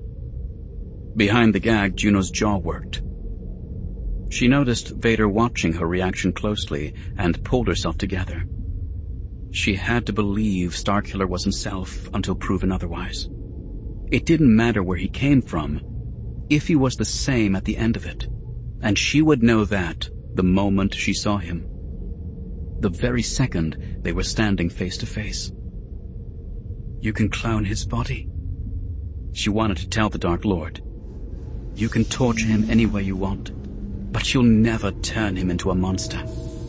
Behind the gag, Juno's jaw worked. She noticed Vader watching her reaction closely and pulled herself together. She had to believe Starkiller was himself until proven otherwise. It didn't matter where he came from, if he was the same at the end of it, and she would know that the moment she saw him. The very second they were standing face to face. You can clone his body. She wanted to tell the Dark Lord. You can torture him any way you want, but you'll never turn him into a monster.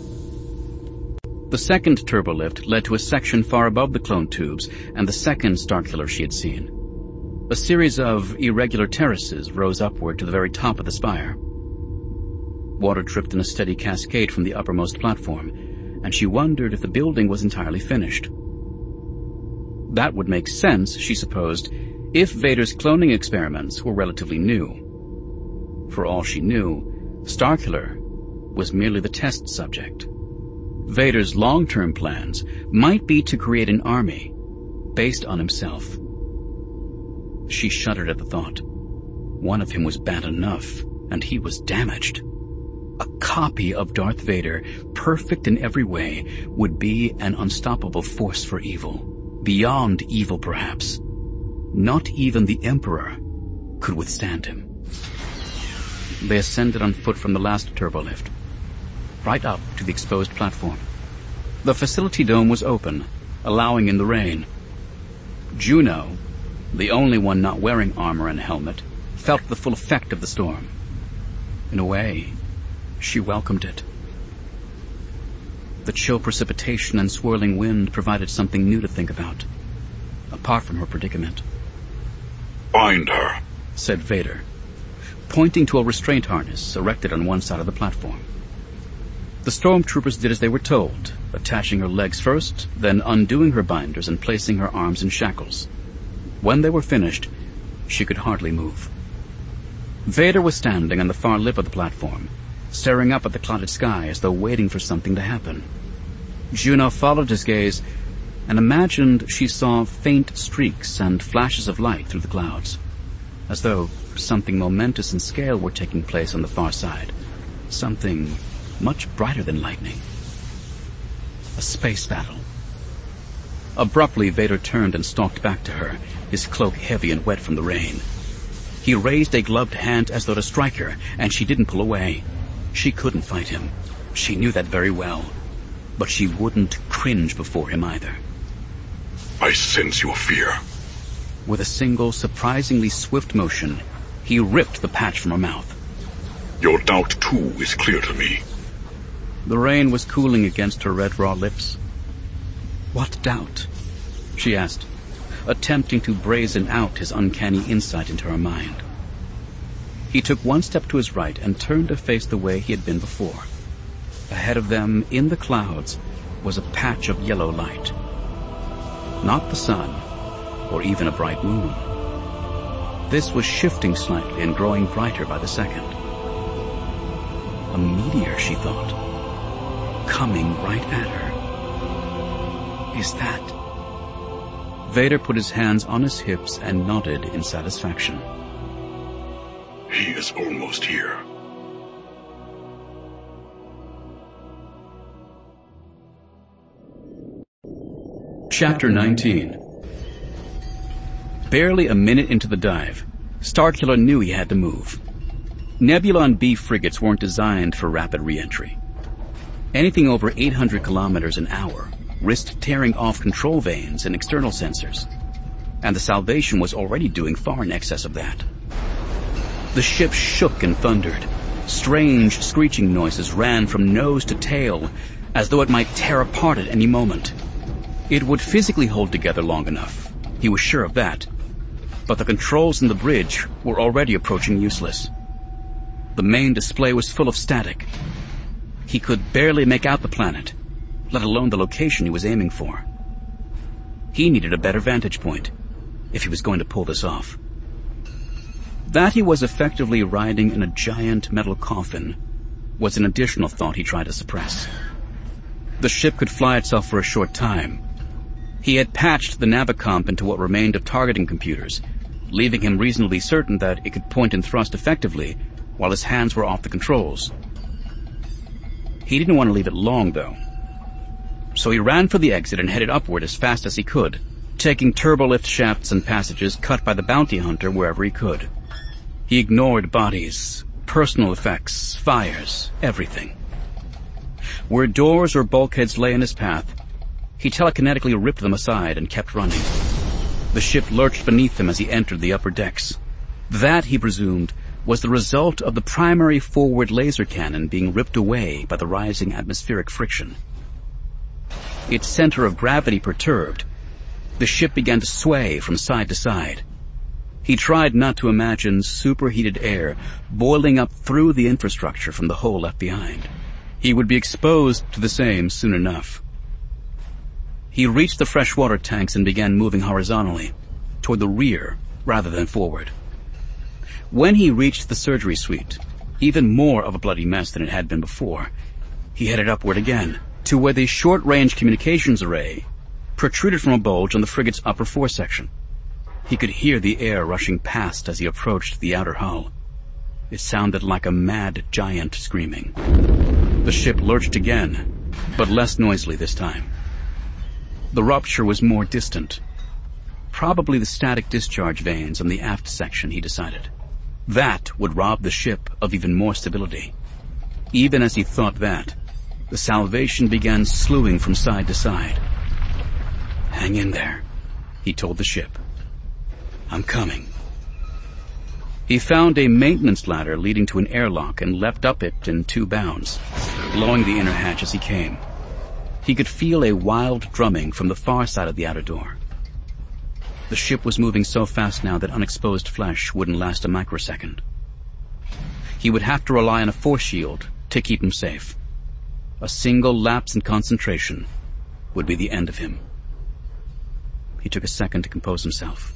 The second turbolift led to a section far above the clone tubes and the second Starkiller she had seen. A series of irregular terraces rose upward to the very top of the spire. Water dripped in a steady cascade from the uppermost platform, and she wondered if the building was entirely finished. That would make sense, she supposed, if Vader's cloning experiments were relatively new. For all she knew, Starkiller was merely the test subject. Vader's long-term plans might be to create an army based on himself. She shuddered at the thought. One of him was bad enough, and he was damaged. A copy of Darth Vader, perfect in every way, would be an unstoppable force for evil. Beyond evil, perhaps. Not even the Emperor could withstand him. They ascended on foot from the last turbolift, right up to the exposed platform. The facility dome was open, allowing in the rain. Juno, the only one not wearing armor and helmet, felt the full effect of the storm. In a way, she welcomed it. The chill precipitation and swirling wind provided something new to think about, apart from her predicament. Find her, said Vader, pointing to a restraint harness erected on one side of the platform. The stormtroopers did as they were told, attaching her legs first, then undoing her binders and placing her arms in shackles. When they were finished, she could hardly move. Vader was standing on the far lip of the platform, staring up at the clouded sky as though waiting for something to happen. Juno followed his gaze and imagined she saw faint streaks and flashes of light through the clouds, as though something momentous in scale were taking place on the far side, something much brighter than lightning. A space battle. Abruptly, Vader turned and stalked back to her, his cloak heavy and wet from the rain. He raised a gloved hand as though to strike her, and she didn't pull away. She couldn't fight him. She knew that very well. But she wouldn't cringe before him either. I sense your fear. With a single, surprisingly swift motion, he ripped the patch from her mouth. Your doubt, too, is clear to me. The rain was cooling against her red, raw lips. What doubt? She asked, attempting to brazen out his uncanny insight into her mind. He took one step to his right and turned to face the way he had been before. Ahead of them, in the clouds, was a patch of yellow light. Not the sun, or even a bright moon. This was shifting slightly and growing brighter by the second. A meteor, she thought, coming right at her. Is that... Vader put his hands on his hips and nodded in satisfaction. He is almost here. Chapter nineteen. Barely a minute into the dive, Starkiller knew he had to move. Nebula and B frigates weren't designed for rapid re-entry. Anything over eight hundred kilometers an hour risked tearing off control vanes and external sensors, and the Salvation was already doing far in excess of that. The ship shook and thundered. Strange screeching noises ran from nose to tail, as though it might tear apart at any moment. It would physically hold together long enough, he was sure of that, but the controls in the bridge were already approaching useless. The main display was full of static. He could barely make out the planet, let alone the location he was aiming for. He needed a better vantage point, if he was going to pull this off. That he was effectively riding in a giant metal coffin was an additional thought he tried to suppress. The ship could fly itself for a short time. He had patched the Navicomp into what remained of targeting computers, leaving him reasonably certain that it could point and thrust effectively while his hands were off the controls. He didn't want to leave it long, though. So he ran for the exit and headed upward as fast as he could, taking turbolift shafts and passages cut by the bounty hunter wherever he could. He ignored bodies, personal effects, fires, everything. Where doors or bulkheads lay in his path, he telekinetically ripped them aside and kept running. The ship lurched beneath him as he entered the upper decks. That, he presumed, was the result of the primary forward laser cannon being ripped away by the rising atmospheric friction. Its center of gravity perturbed, the ship began to sway from side to side. He tried not to imagine superheated air boiling up through the infrastructure from the hole left behind. He would be exposed to the same soon enough. He reached the freshwater tanks and began moving horizontally, toward the rear rather than forward. When he reached the surgery suite, even more of a bloody mess than it had been before, he headed upward again, to where the short-range communications array protruded from a bulge on the frigate's upper foresection. He could hear the air rushing past as he approached the outer hull. It sounded like a mad giant screaming. The ship lurched again, but less noisily this time. The rupture was more distant. Probably the static discharge vanes on the aft section, he decided. That would rob the ship of even more stability. Even as he thought that, the Salvation began slewing from side to side. "Hang in there," he told the ship. "I'm coming." He found a maintenance ladder leading to an airlock and leapt up it in two bounds, blowing the inner hatch as he came. He could feel a wild drumming from the far side of the outer door. The ship was moving so fast now that unexposed flesh wouldn't last a microsecond. He would have to rely on a force shield to keep him safe. A single lapse in concentration would be the end of him. He took a second to compose himself.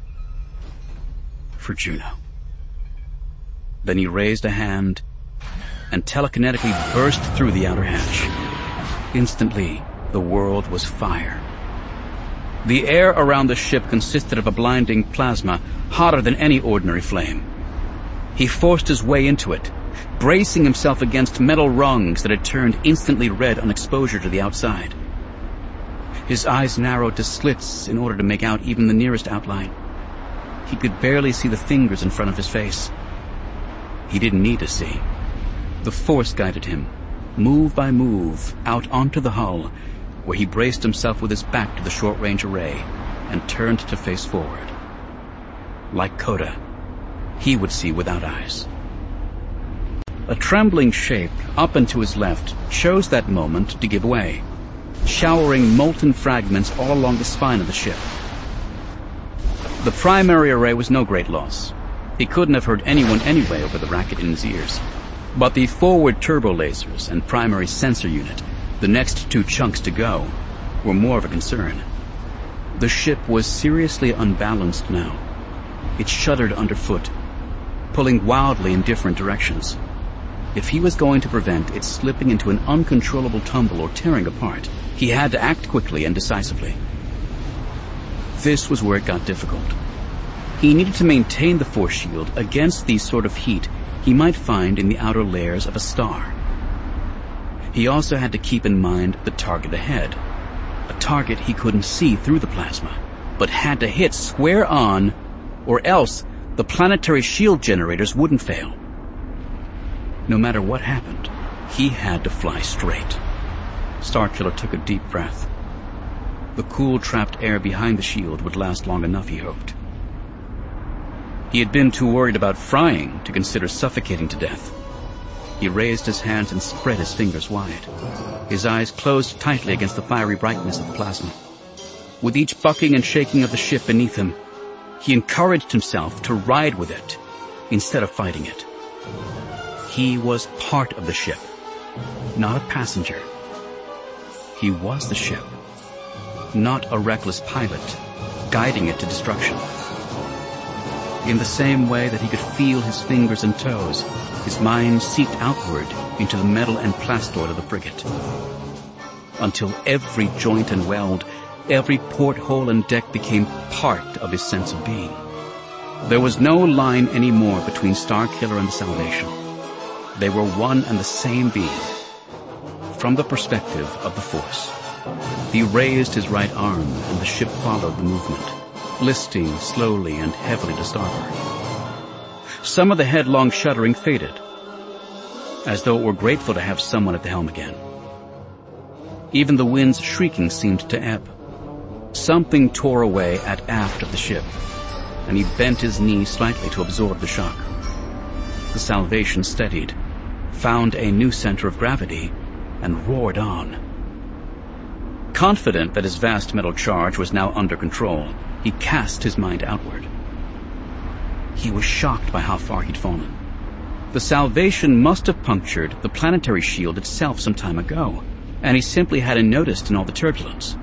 For Juno. Then he raised a hand and telekinetically burst through the outer hatch. Instantly, The world was fire. The air around the ship consisted of a blinding plasma, hotter than any ordinary flame. He forced his way into it, bracing himself against metal rungs that had turned instantly red on exposure to the outside. His eyes narrowed to slits in order to make out even the nearest outline. He could barely see the fingers in front of his face. He didn't need to see. The Force guided him, move by move, out onto the hull, where he braced himself with his back to the short-range array and turned to face forward. Like Coda, he would see without eyes. A trembling shape up and to his left chose that moment to give way, showering molten fragments all along the spine of the ship. The primary array was no great loss. He couldn't have heard anyone anyway over the racket in his ears. But the forward turbo lasers and primary sensor unit, the next two chunks to go, were more of a concern. The ship was seriously unbalanced now. It shuddered underfoot, pulling wildly in different directions. If he was going to prevent it slipping into an uncontrollable tumble or tearing apart, he had to act quickly and decisively. This was where it got difficult. He needed to maintain the force shield against the sort of heat he might find in the outer layers of a star. He also had to keep in mind the target ahead, a target he couldn't see through the plasma, but had to hit square on, or else the planetary shield generators wouldn't fail. No matter what happened, he had to fly straight. Starkiller took a deep breath. The cool, trapped air behind the shield would last long enough, he hoped. He had been too worried about frying to consider suffocating to death. He raised his hands and spread his fingers wide. His eyes closed tightly against the fiery brightness of the plasma. With each bucking and shaking of the ship beneath him, he encouraged himself to ride with it instead of fighting it. He was part of the ship, not a passenger. He was the ship, not a reckless pilot guiding it to destruction. In the same way that he could feel his fingers and toes, his mind seeped outward into the metal and plastoid of the frigate, until every joint and weld, every porthole and deck became part of his sense of being. There was no line anymore between Starkiller and the Salvation. They were one and the same being. From the perspective of the Force, he raised his right arm and the ship followed the movement, listing slowly and heavily to starboard. Some of the headlong shuddering faded, as though it were grateful to have someone at the helm again. Even the wind's shrieking seemed to ebb. Something tore away at aft of the ship, and he bent his knee slightly to absorb the shock. The Salvation steadied, found a new center of gravity, and roared on. Confident that his vast metal charge was now under control, he cast his mind outward. He was shocked by how far he'd fallen. The Salvation must have punctured the planetary shield itself some time ago, and he simply hadn't noticed in all the turbulence.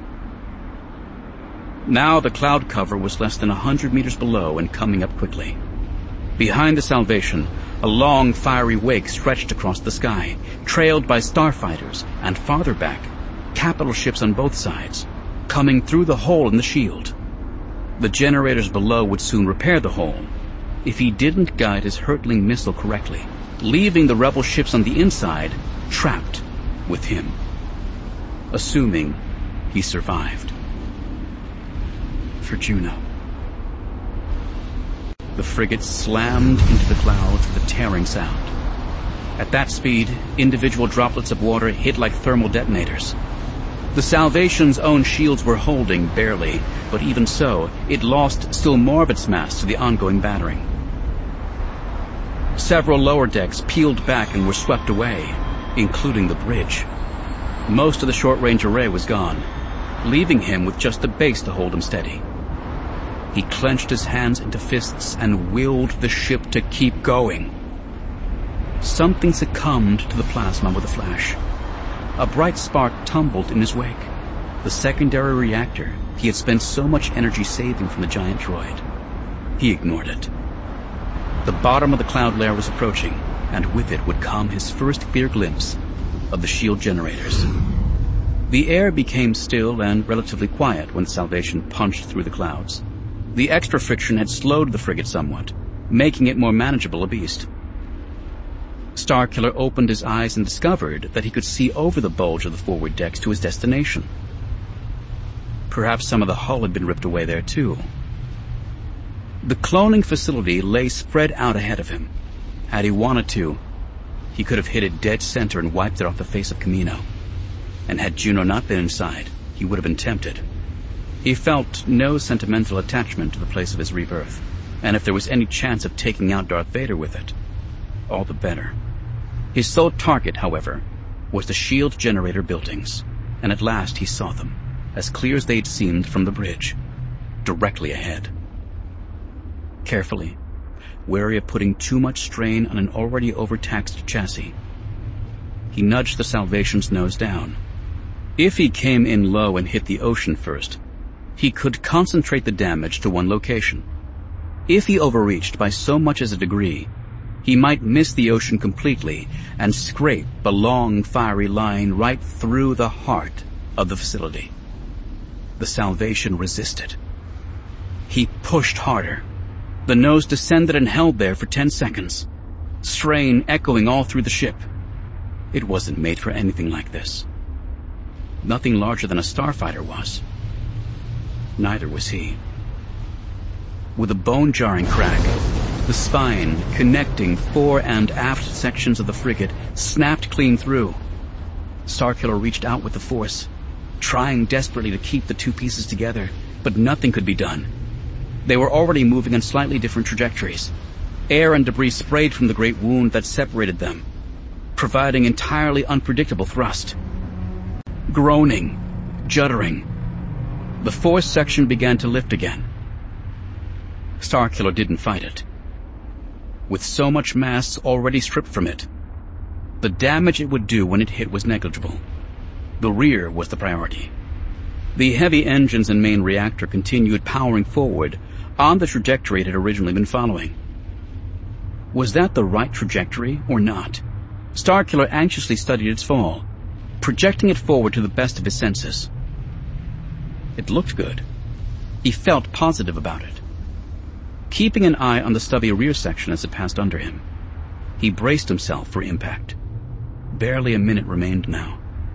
Now the cloud cover was less than a hundred meters below and coming up quickly. Behind the Salvation, a long fiery wake stretched across the sky, trailed by starfighters, and farther back, capital ships on both sides, coming through the hole in the shield. The generators below would soon repair the hole, if he didn't guide his hurtling missile correctly, leaving the rebel ships on the inside trapped with him. Assuming he survived. For Juno. The frigate slammed into the clouds with a tearing sound. At that speed, individual droplets of water hit like thermal detonators. The Salvation's own shields were holding, barely, but even so, it lost still more of its mass to the ongoing battering. Several lower decks peeled back and were swept away, including the bridge. Most of the short-range array was gone, leaving him with just the base to hold him steady. He clenched his hands into fists and willed the ship to keep going. Something succumbed to the plasma with a flash. A bright spark tumbled in his wake. The secondary reactor he had spent so much energy saving from the giant droid. He ignored it. The bottom of the cloud layer was approaching, and with it would come his first clear glimpse of the shield generators. The air became still and relatively quiet when the Salvation punched through the clouds. The extra friction had slowed the frigate somewhat, making it more manageable a beast. Starkiller opened his eyes and discovered that he could see over the bulge of the forward decks to his destination. Perhaps some of the hull had been ripped away there too. The cloning facility lay spread out ahead of him. Had he wanted to, he could have hit it dead center and wiped it off the face of Kamino. And had Juno not been inside, he would have been tempted. He felt no sentimental attachment to the place of his rebirth, and if there was any chance of taking out Darth Vader with it, all the better. His sole target, however, was the shield generator buildings, and at last he saw them, as clear as they'd seemed from the bridge, directly ahead. Carefully, wary of putting too much strain on an already overtaxed chassis, he nudged the Salvation's nose down. If he came in low and hit the ocean first, he could concentrate the damage to one location. If he overreached by so much as a degree, he might miss the ocean completely and scrape a long, fiery line right through the heart of the facility. The Salvation resisted. He pushed harder. The nose descended and held there for ten seconds, strain echoing all through the ship. It wasn't made for anything like this. Nothing larger than a starfighter was. Neither was he. With a bone-jarring crack, the spine connecting fore and aft sections of the frigate snapped clean through. Starkiller reached out with the force, trying desperately to keep the two pieces together, but nothing could be done. They were already moving in slightly different trajectories. Air and debris sprayed from the great wound that separated them, providing entirely unpredictable thrust. Groaning, juddering, the force section began to lift again. Starkiller didn't fight it. With so much mass already stripped from it, the damage it would do when it hit was negligible. The rear was the priority. The heavy engines and main reactor continued powering forward on the trajectory it had originally been following. Was that the right trajectory or not? Starkiller anxiously studied its fall, projecting it forward to the best of his senses. It looked good. He felt positive about it. Keeping an eye on the stubby rear section as it passed under him, he braced himself for impact. Barely a minute remained now.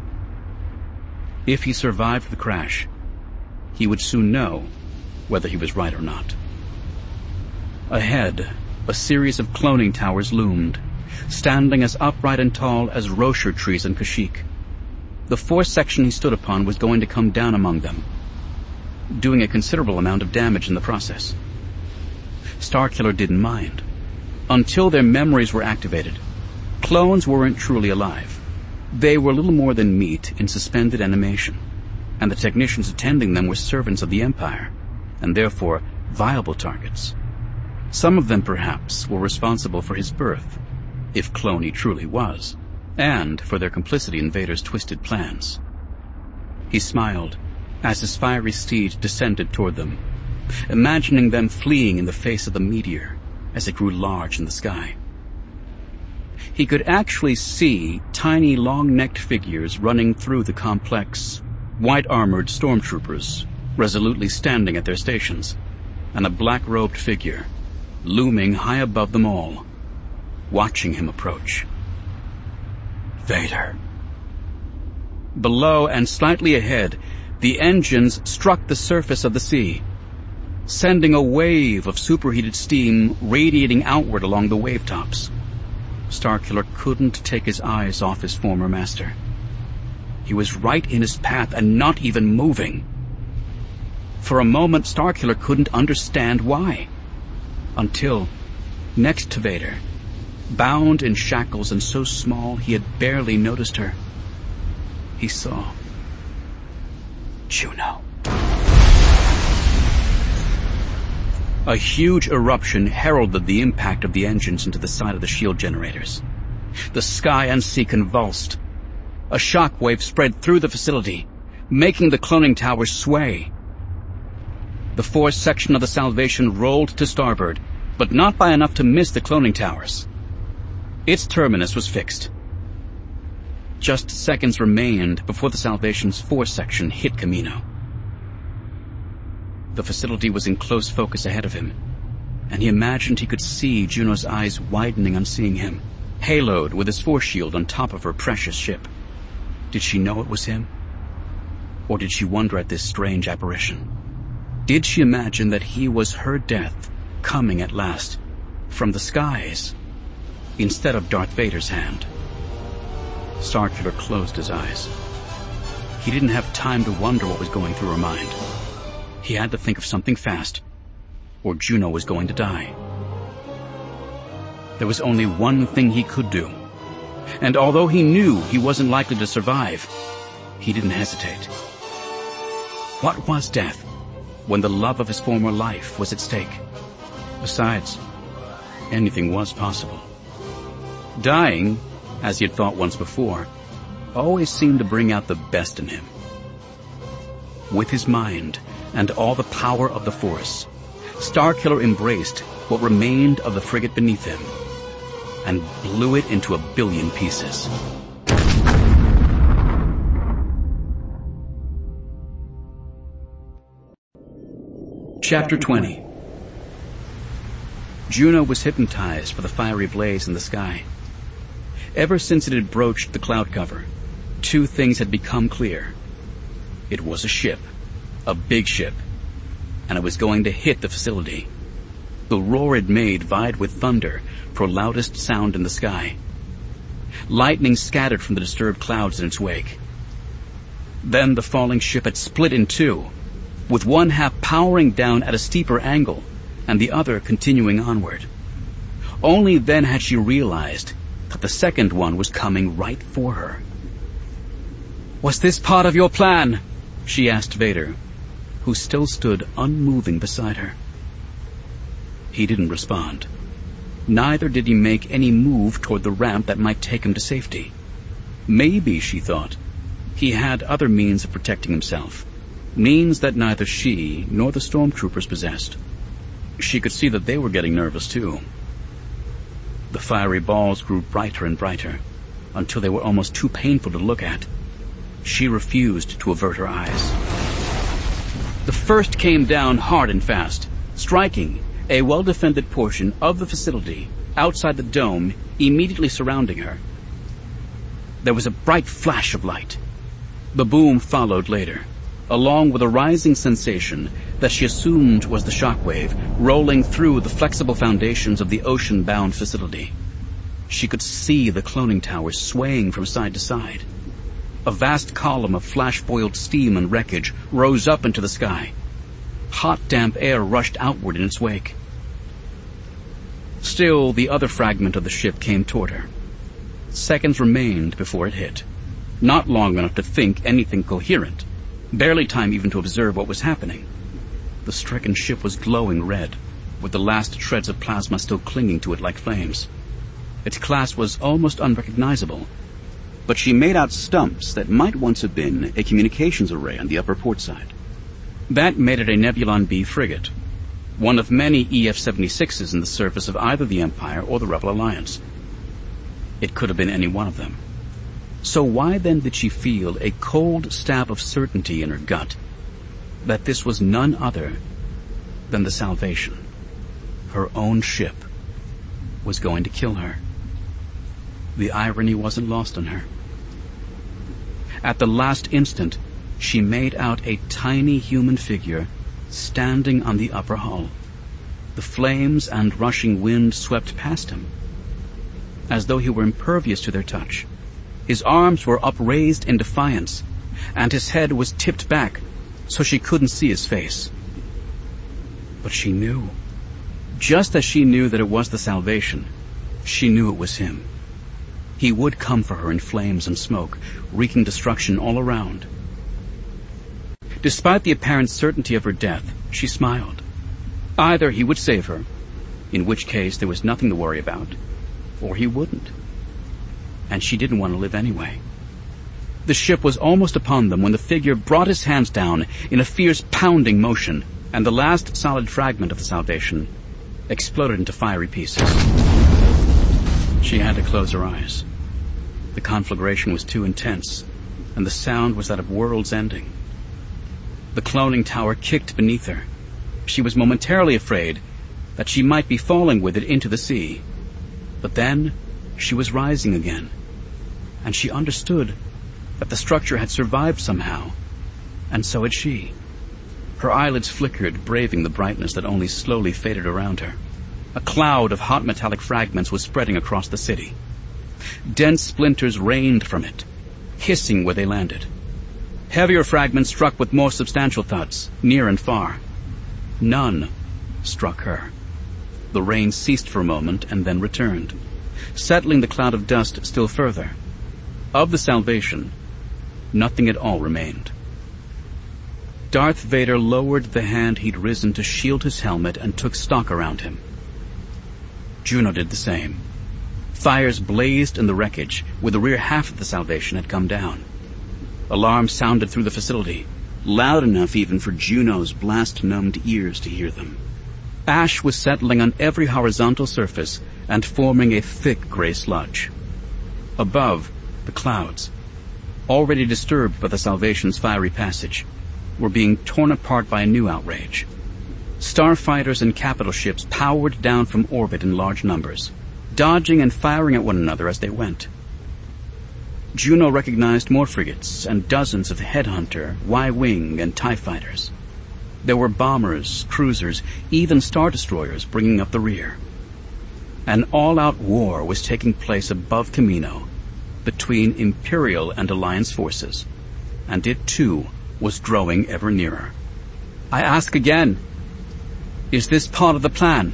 If he survived the crash, he would soon know whether he was right or not. Ahead, a series of cloning towers loomed, standing as upright and tall as Rocher trees in Kashyyyk. The force section he stood upon was going to come down among them, doing a considerable amount of damage in the process. Starkiller didn't mind. Until their memories were activated, clones weren't truly alive. They were little more than meat in suspended animation, and the technicians attending them were servants of the Empire, and therefore viable targets. Some of them, perhaps, were responsible for his birth, if clone he truly was, and for their complicity in Vader's twisted plans. He smiled as his fiery steed descended toward them, imagining them fleeing in the face of the meteor as it grew large in the sky. He could actually see tiny, long-necked figures running through the complex, white-armored stormtroopers, resolutely standing at their stations, and a black-robed figure looming high above them all, watching him approach. Vader. Below and slightly ahead, the engines struck the surface of the sea, sending a wave of superheated steam radiating outward along the wave tops. Starkiller couldn't take his eyes off his former master. He was right in his path and not even moving. For a moment, Starkiller couldn't understand why. Until, next to Vader, bound in shackles and so small he had barely noticed her, he saw Juno. A huge eruption heralded the impact of the engines into the side of the shield generators. The sky and sea convulsed. A shockwave spread through the facility, making the cloning towers sway. The force section of the Salvation rolled to starboard, but not by enough to miss the cloning towers. Its terminus was fixed. Just seconds remained before the Salvation's force section hit Camino. The facility was in close focus ahead of him, and he imagined he could see Juno's eyes widening on seeing him, haloed with his force shield on top of her precious ship. Did she know it was him? Or did she wonder at this strange apparition? Did she imagine that he was her death coming at last from the skies instead of Darth Vader's hand? Starkiller closed his eyes. He didn't have time to wonder what was going through her mind. He had to think of something fast, or Juno was going to die. There was only one thing he could do, and although he knew he wasn't likely to survive, he didn't hesitate. What was death when the love of his former life was at stake? Besides, anything was possible. Dying, as he had thought once before, always seemed to bring out the best in him. With his mind and all the power of the Force, Starkiller embraced what remained of the frigate beneath him and blew it into a billion pieces. Chapter twenty. Juno was hypnotized by the fiery blaze in the sky. Ever since it had broached the cloud cover, two things had become clear. It was a ship, a big ship, and it was going to hit the facility. The roar it made vied with thunder for loudest sound in the sky. Lightning scattered from the disturbed clouds in its wake. Then the falling ship had split in two, with one half powering down at a steeper angle and the other continuing onward. Only then had she realized that the second one was coming right for her. "Was this part of your plan?" she asked Vader, who still stood unmoving beside her. He didn't respond. Neither did he make any move toward the ramp that might take him to safety. Maybe, she thought, he had other means of protecting himself, means that neither she nor the stormtroopers possessed. She could see that they were getting nervous, too. The fiery balls grew brighter and brighter, until they were almost too painful to look at. She refused to avert her eyes. The first came down hard and fast, striking a well-defended portion of the facility outside the dome immediately surrounding her. There was a bright flash of light. The boom followed later, along with a rising sensation that she assumed was the shockwave rolling through the flexible foundations of the ocean-bound facility. She could see the cloning towers swaying from side to side. A vast column of flash-boiled steam and wreckage rose up into the sky. Hot, damp air rushed outward in its wake. Still, the other fragment of the ship came toward her. Seconds remained before it hit. Not long enough to think anything coherent. Barely time even to observe what was happening. The stricken ship was glowing red, with the last shreds of plasma still clinging to it like flames. Its class was almost unrecognizable, but she made out stumps that might once have been a communications array on the upper port side. That made it a Nebulon B frigate, one of many E F seventy-sixes in the service of either the Empire or the Rebel Alliance. It could have been any one of them. So why then did she feel a cold stab of certainty in her gut that this was none other than the Salvation? Her own ship was going to kill her. The irony wasn't lost on her. At the last instant, she made out a tiny human figure standing on the upper hull. The flames and rushing wind swept past him, as though he were impervious to their touch. His arms were upraised in defiance, and his head was tipped back so she couldn't see his face. But she knew. Just as she knew that it was the Salvation, she knew it was him. He would come for her in flames and smoke, wreaking destruction all around. Despite the apparent certainty of her death, she smiled. Either he would save her, in which case there was nothing to worry about, or he wouldn't. And she didn't want to live anyway. The ship was almost upon them when the figure brought his hands down in a fierce pounding motion, and the last solid fragment of the Salvation exploded into fiery pieces. She had to close her eyes. The conflagration was too intense, and the sound was that of worlds ending. The cloning tower kicked beneath her. She was momentarily afraid that she might be falling with it into the sea. But then she was rising again, and she understood that the structure had survived somehow, and so had she. Her eyelids flickered, braving the brightness that only slowly faded around her. A cloud of hot metallic fragments was spreading across the city. Dense splinters rained from it, hissing where they landed. Heavier fragments struck with more substantial thuds, near and far. None struck her. The rain ceased for a moment and then returned, settling the cloud of dust still further. Of the Salvation, nothing at all remained. Darth Vader lowered the hand he'd risen to shield his helmet and took stock around him. Juno did the same. Fires blazed in the wreckage where the rear half of the Salvation had come down. Alarms sounded through the facility, loud enough even for Juno's blast-numbed ears to hear them. Ash was settling on every horizontal surface and forming a thick gray sludge. Above, the clouds, already disturbed by the Salvation's fiery passage, were being torn apart by a new outrage. Starfighters and capital ships powered down from orbit in large numbers, dodging and firing at one another as they went. Juno recognized more frigates and dozens of Headhunter, Y-Wing, and TIE fighters. There were bombers, cruisers, even Star Destroyers bringing up the rear. An all-out war was taking place above Kamino, between Imperial and Alliance forces, and it too was growing ever nearer. I ask again, is this part of the plan?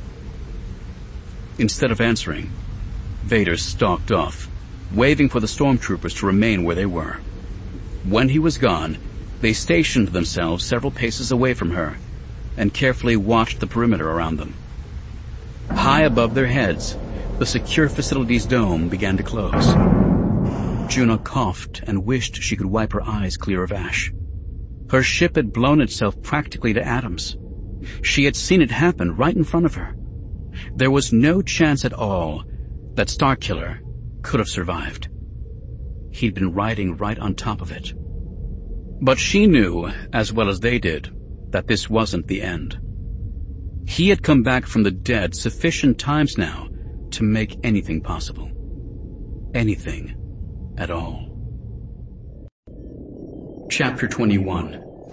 Instead of answering, Vader stalked off, waving for the stormtroopers to remain where they were. When he was gone, they stationed themselves several paces away from her and carefully watched the perimeter around them. High above their heads, the secure facility's dome began to close. Juno coughed and wished she could wipe her eyes clear of ash. Her ship had blown itself practically to atoms. She had seen it happen right in front of her. There was no chance at all that Starkiller could have survived. He'd been riding right on top of it. But she knew, as well as they did, that this wasn't the end. He had come back from the dead sufficient times now to make anything possible. Anything at all. Chapter twenty-one.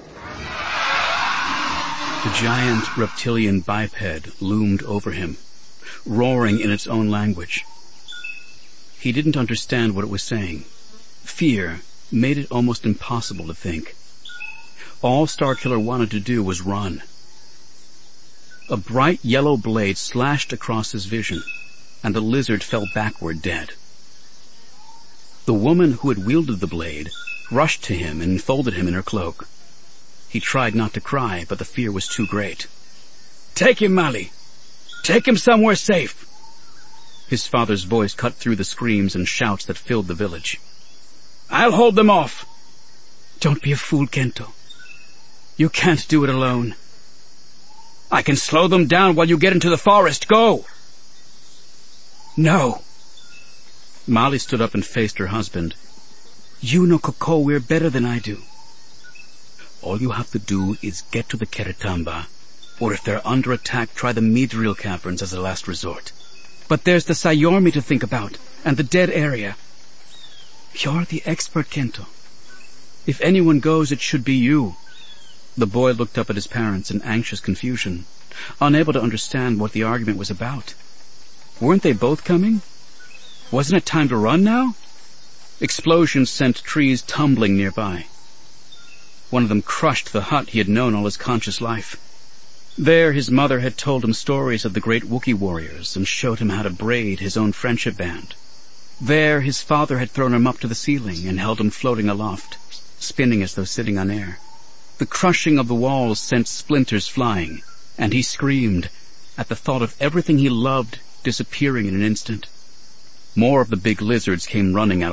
The giant reptilian biped loomed over him, roaring in its own language. He didn't understand what it was saying. Fear made it almost impossible to think. All Starkiller wanted to do was run. A bright yellow blade slashed across his vision, and the lizard fell backward dead. The woman who had wielded the blade rushed to him and enfolded him in her cloak. He tried not to cry, but the fear was too great. "Take him, Mali! Take him somewhere safe!" His father's voice cut through the screams and shouts that filled the village. "I'll hold them off!" "Don't be a fool, Kento. You can't do it alone." "I can slow them down while you get into the forest. Go!" "No." Mali stood up and faced her husband. "You know Kokowir better than I do. All you have to do is get to the Keretamba, or if they're under attack, try the Midril caverns as a last resort. But there's the Sayormi to think about, and the dead area. You're the expert, Kento. If anyone goes, it should be you." The boy looked up at his parents in anxious confusion, unable to understand what the argument was about. Weren't they both coming? Wasn't it time to run now? Explosions sent trees tumbling nearby. One of them crushed the hut he had known all his conscious life. There his mother had told him stories of the great Wookiee warriors and showed him how to braid his own friendship band. There his father had thrown him up to the ceiling and held him floating aloft, spinning as though sitting on air. The crushing of the walls sent splinters flying, and he screamed at the thought of everything he loved disappearing in an instant. More of the big lizards came running out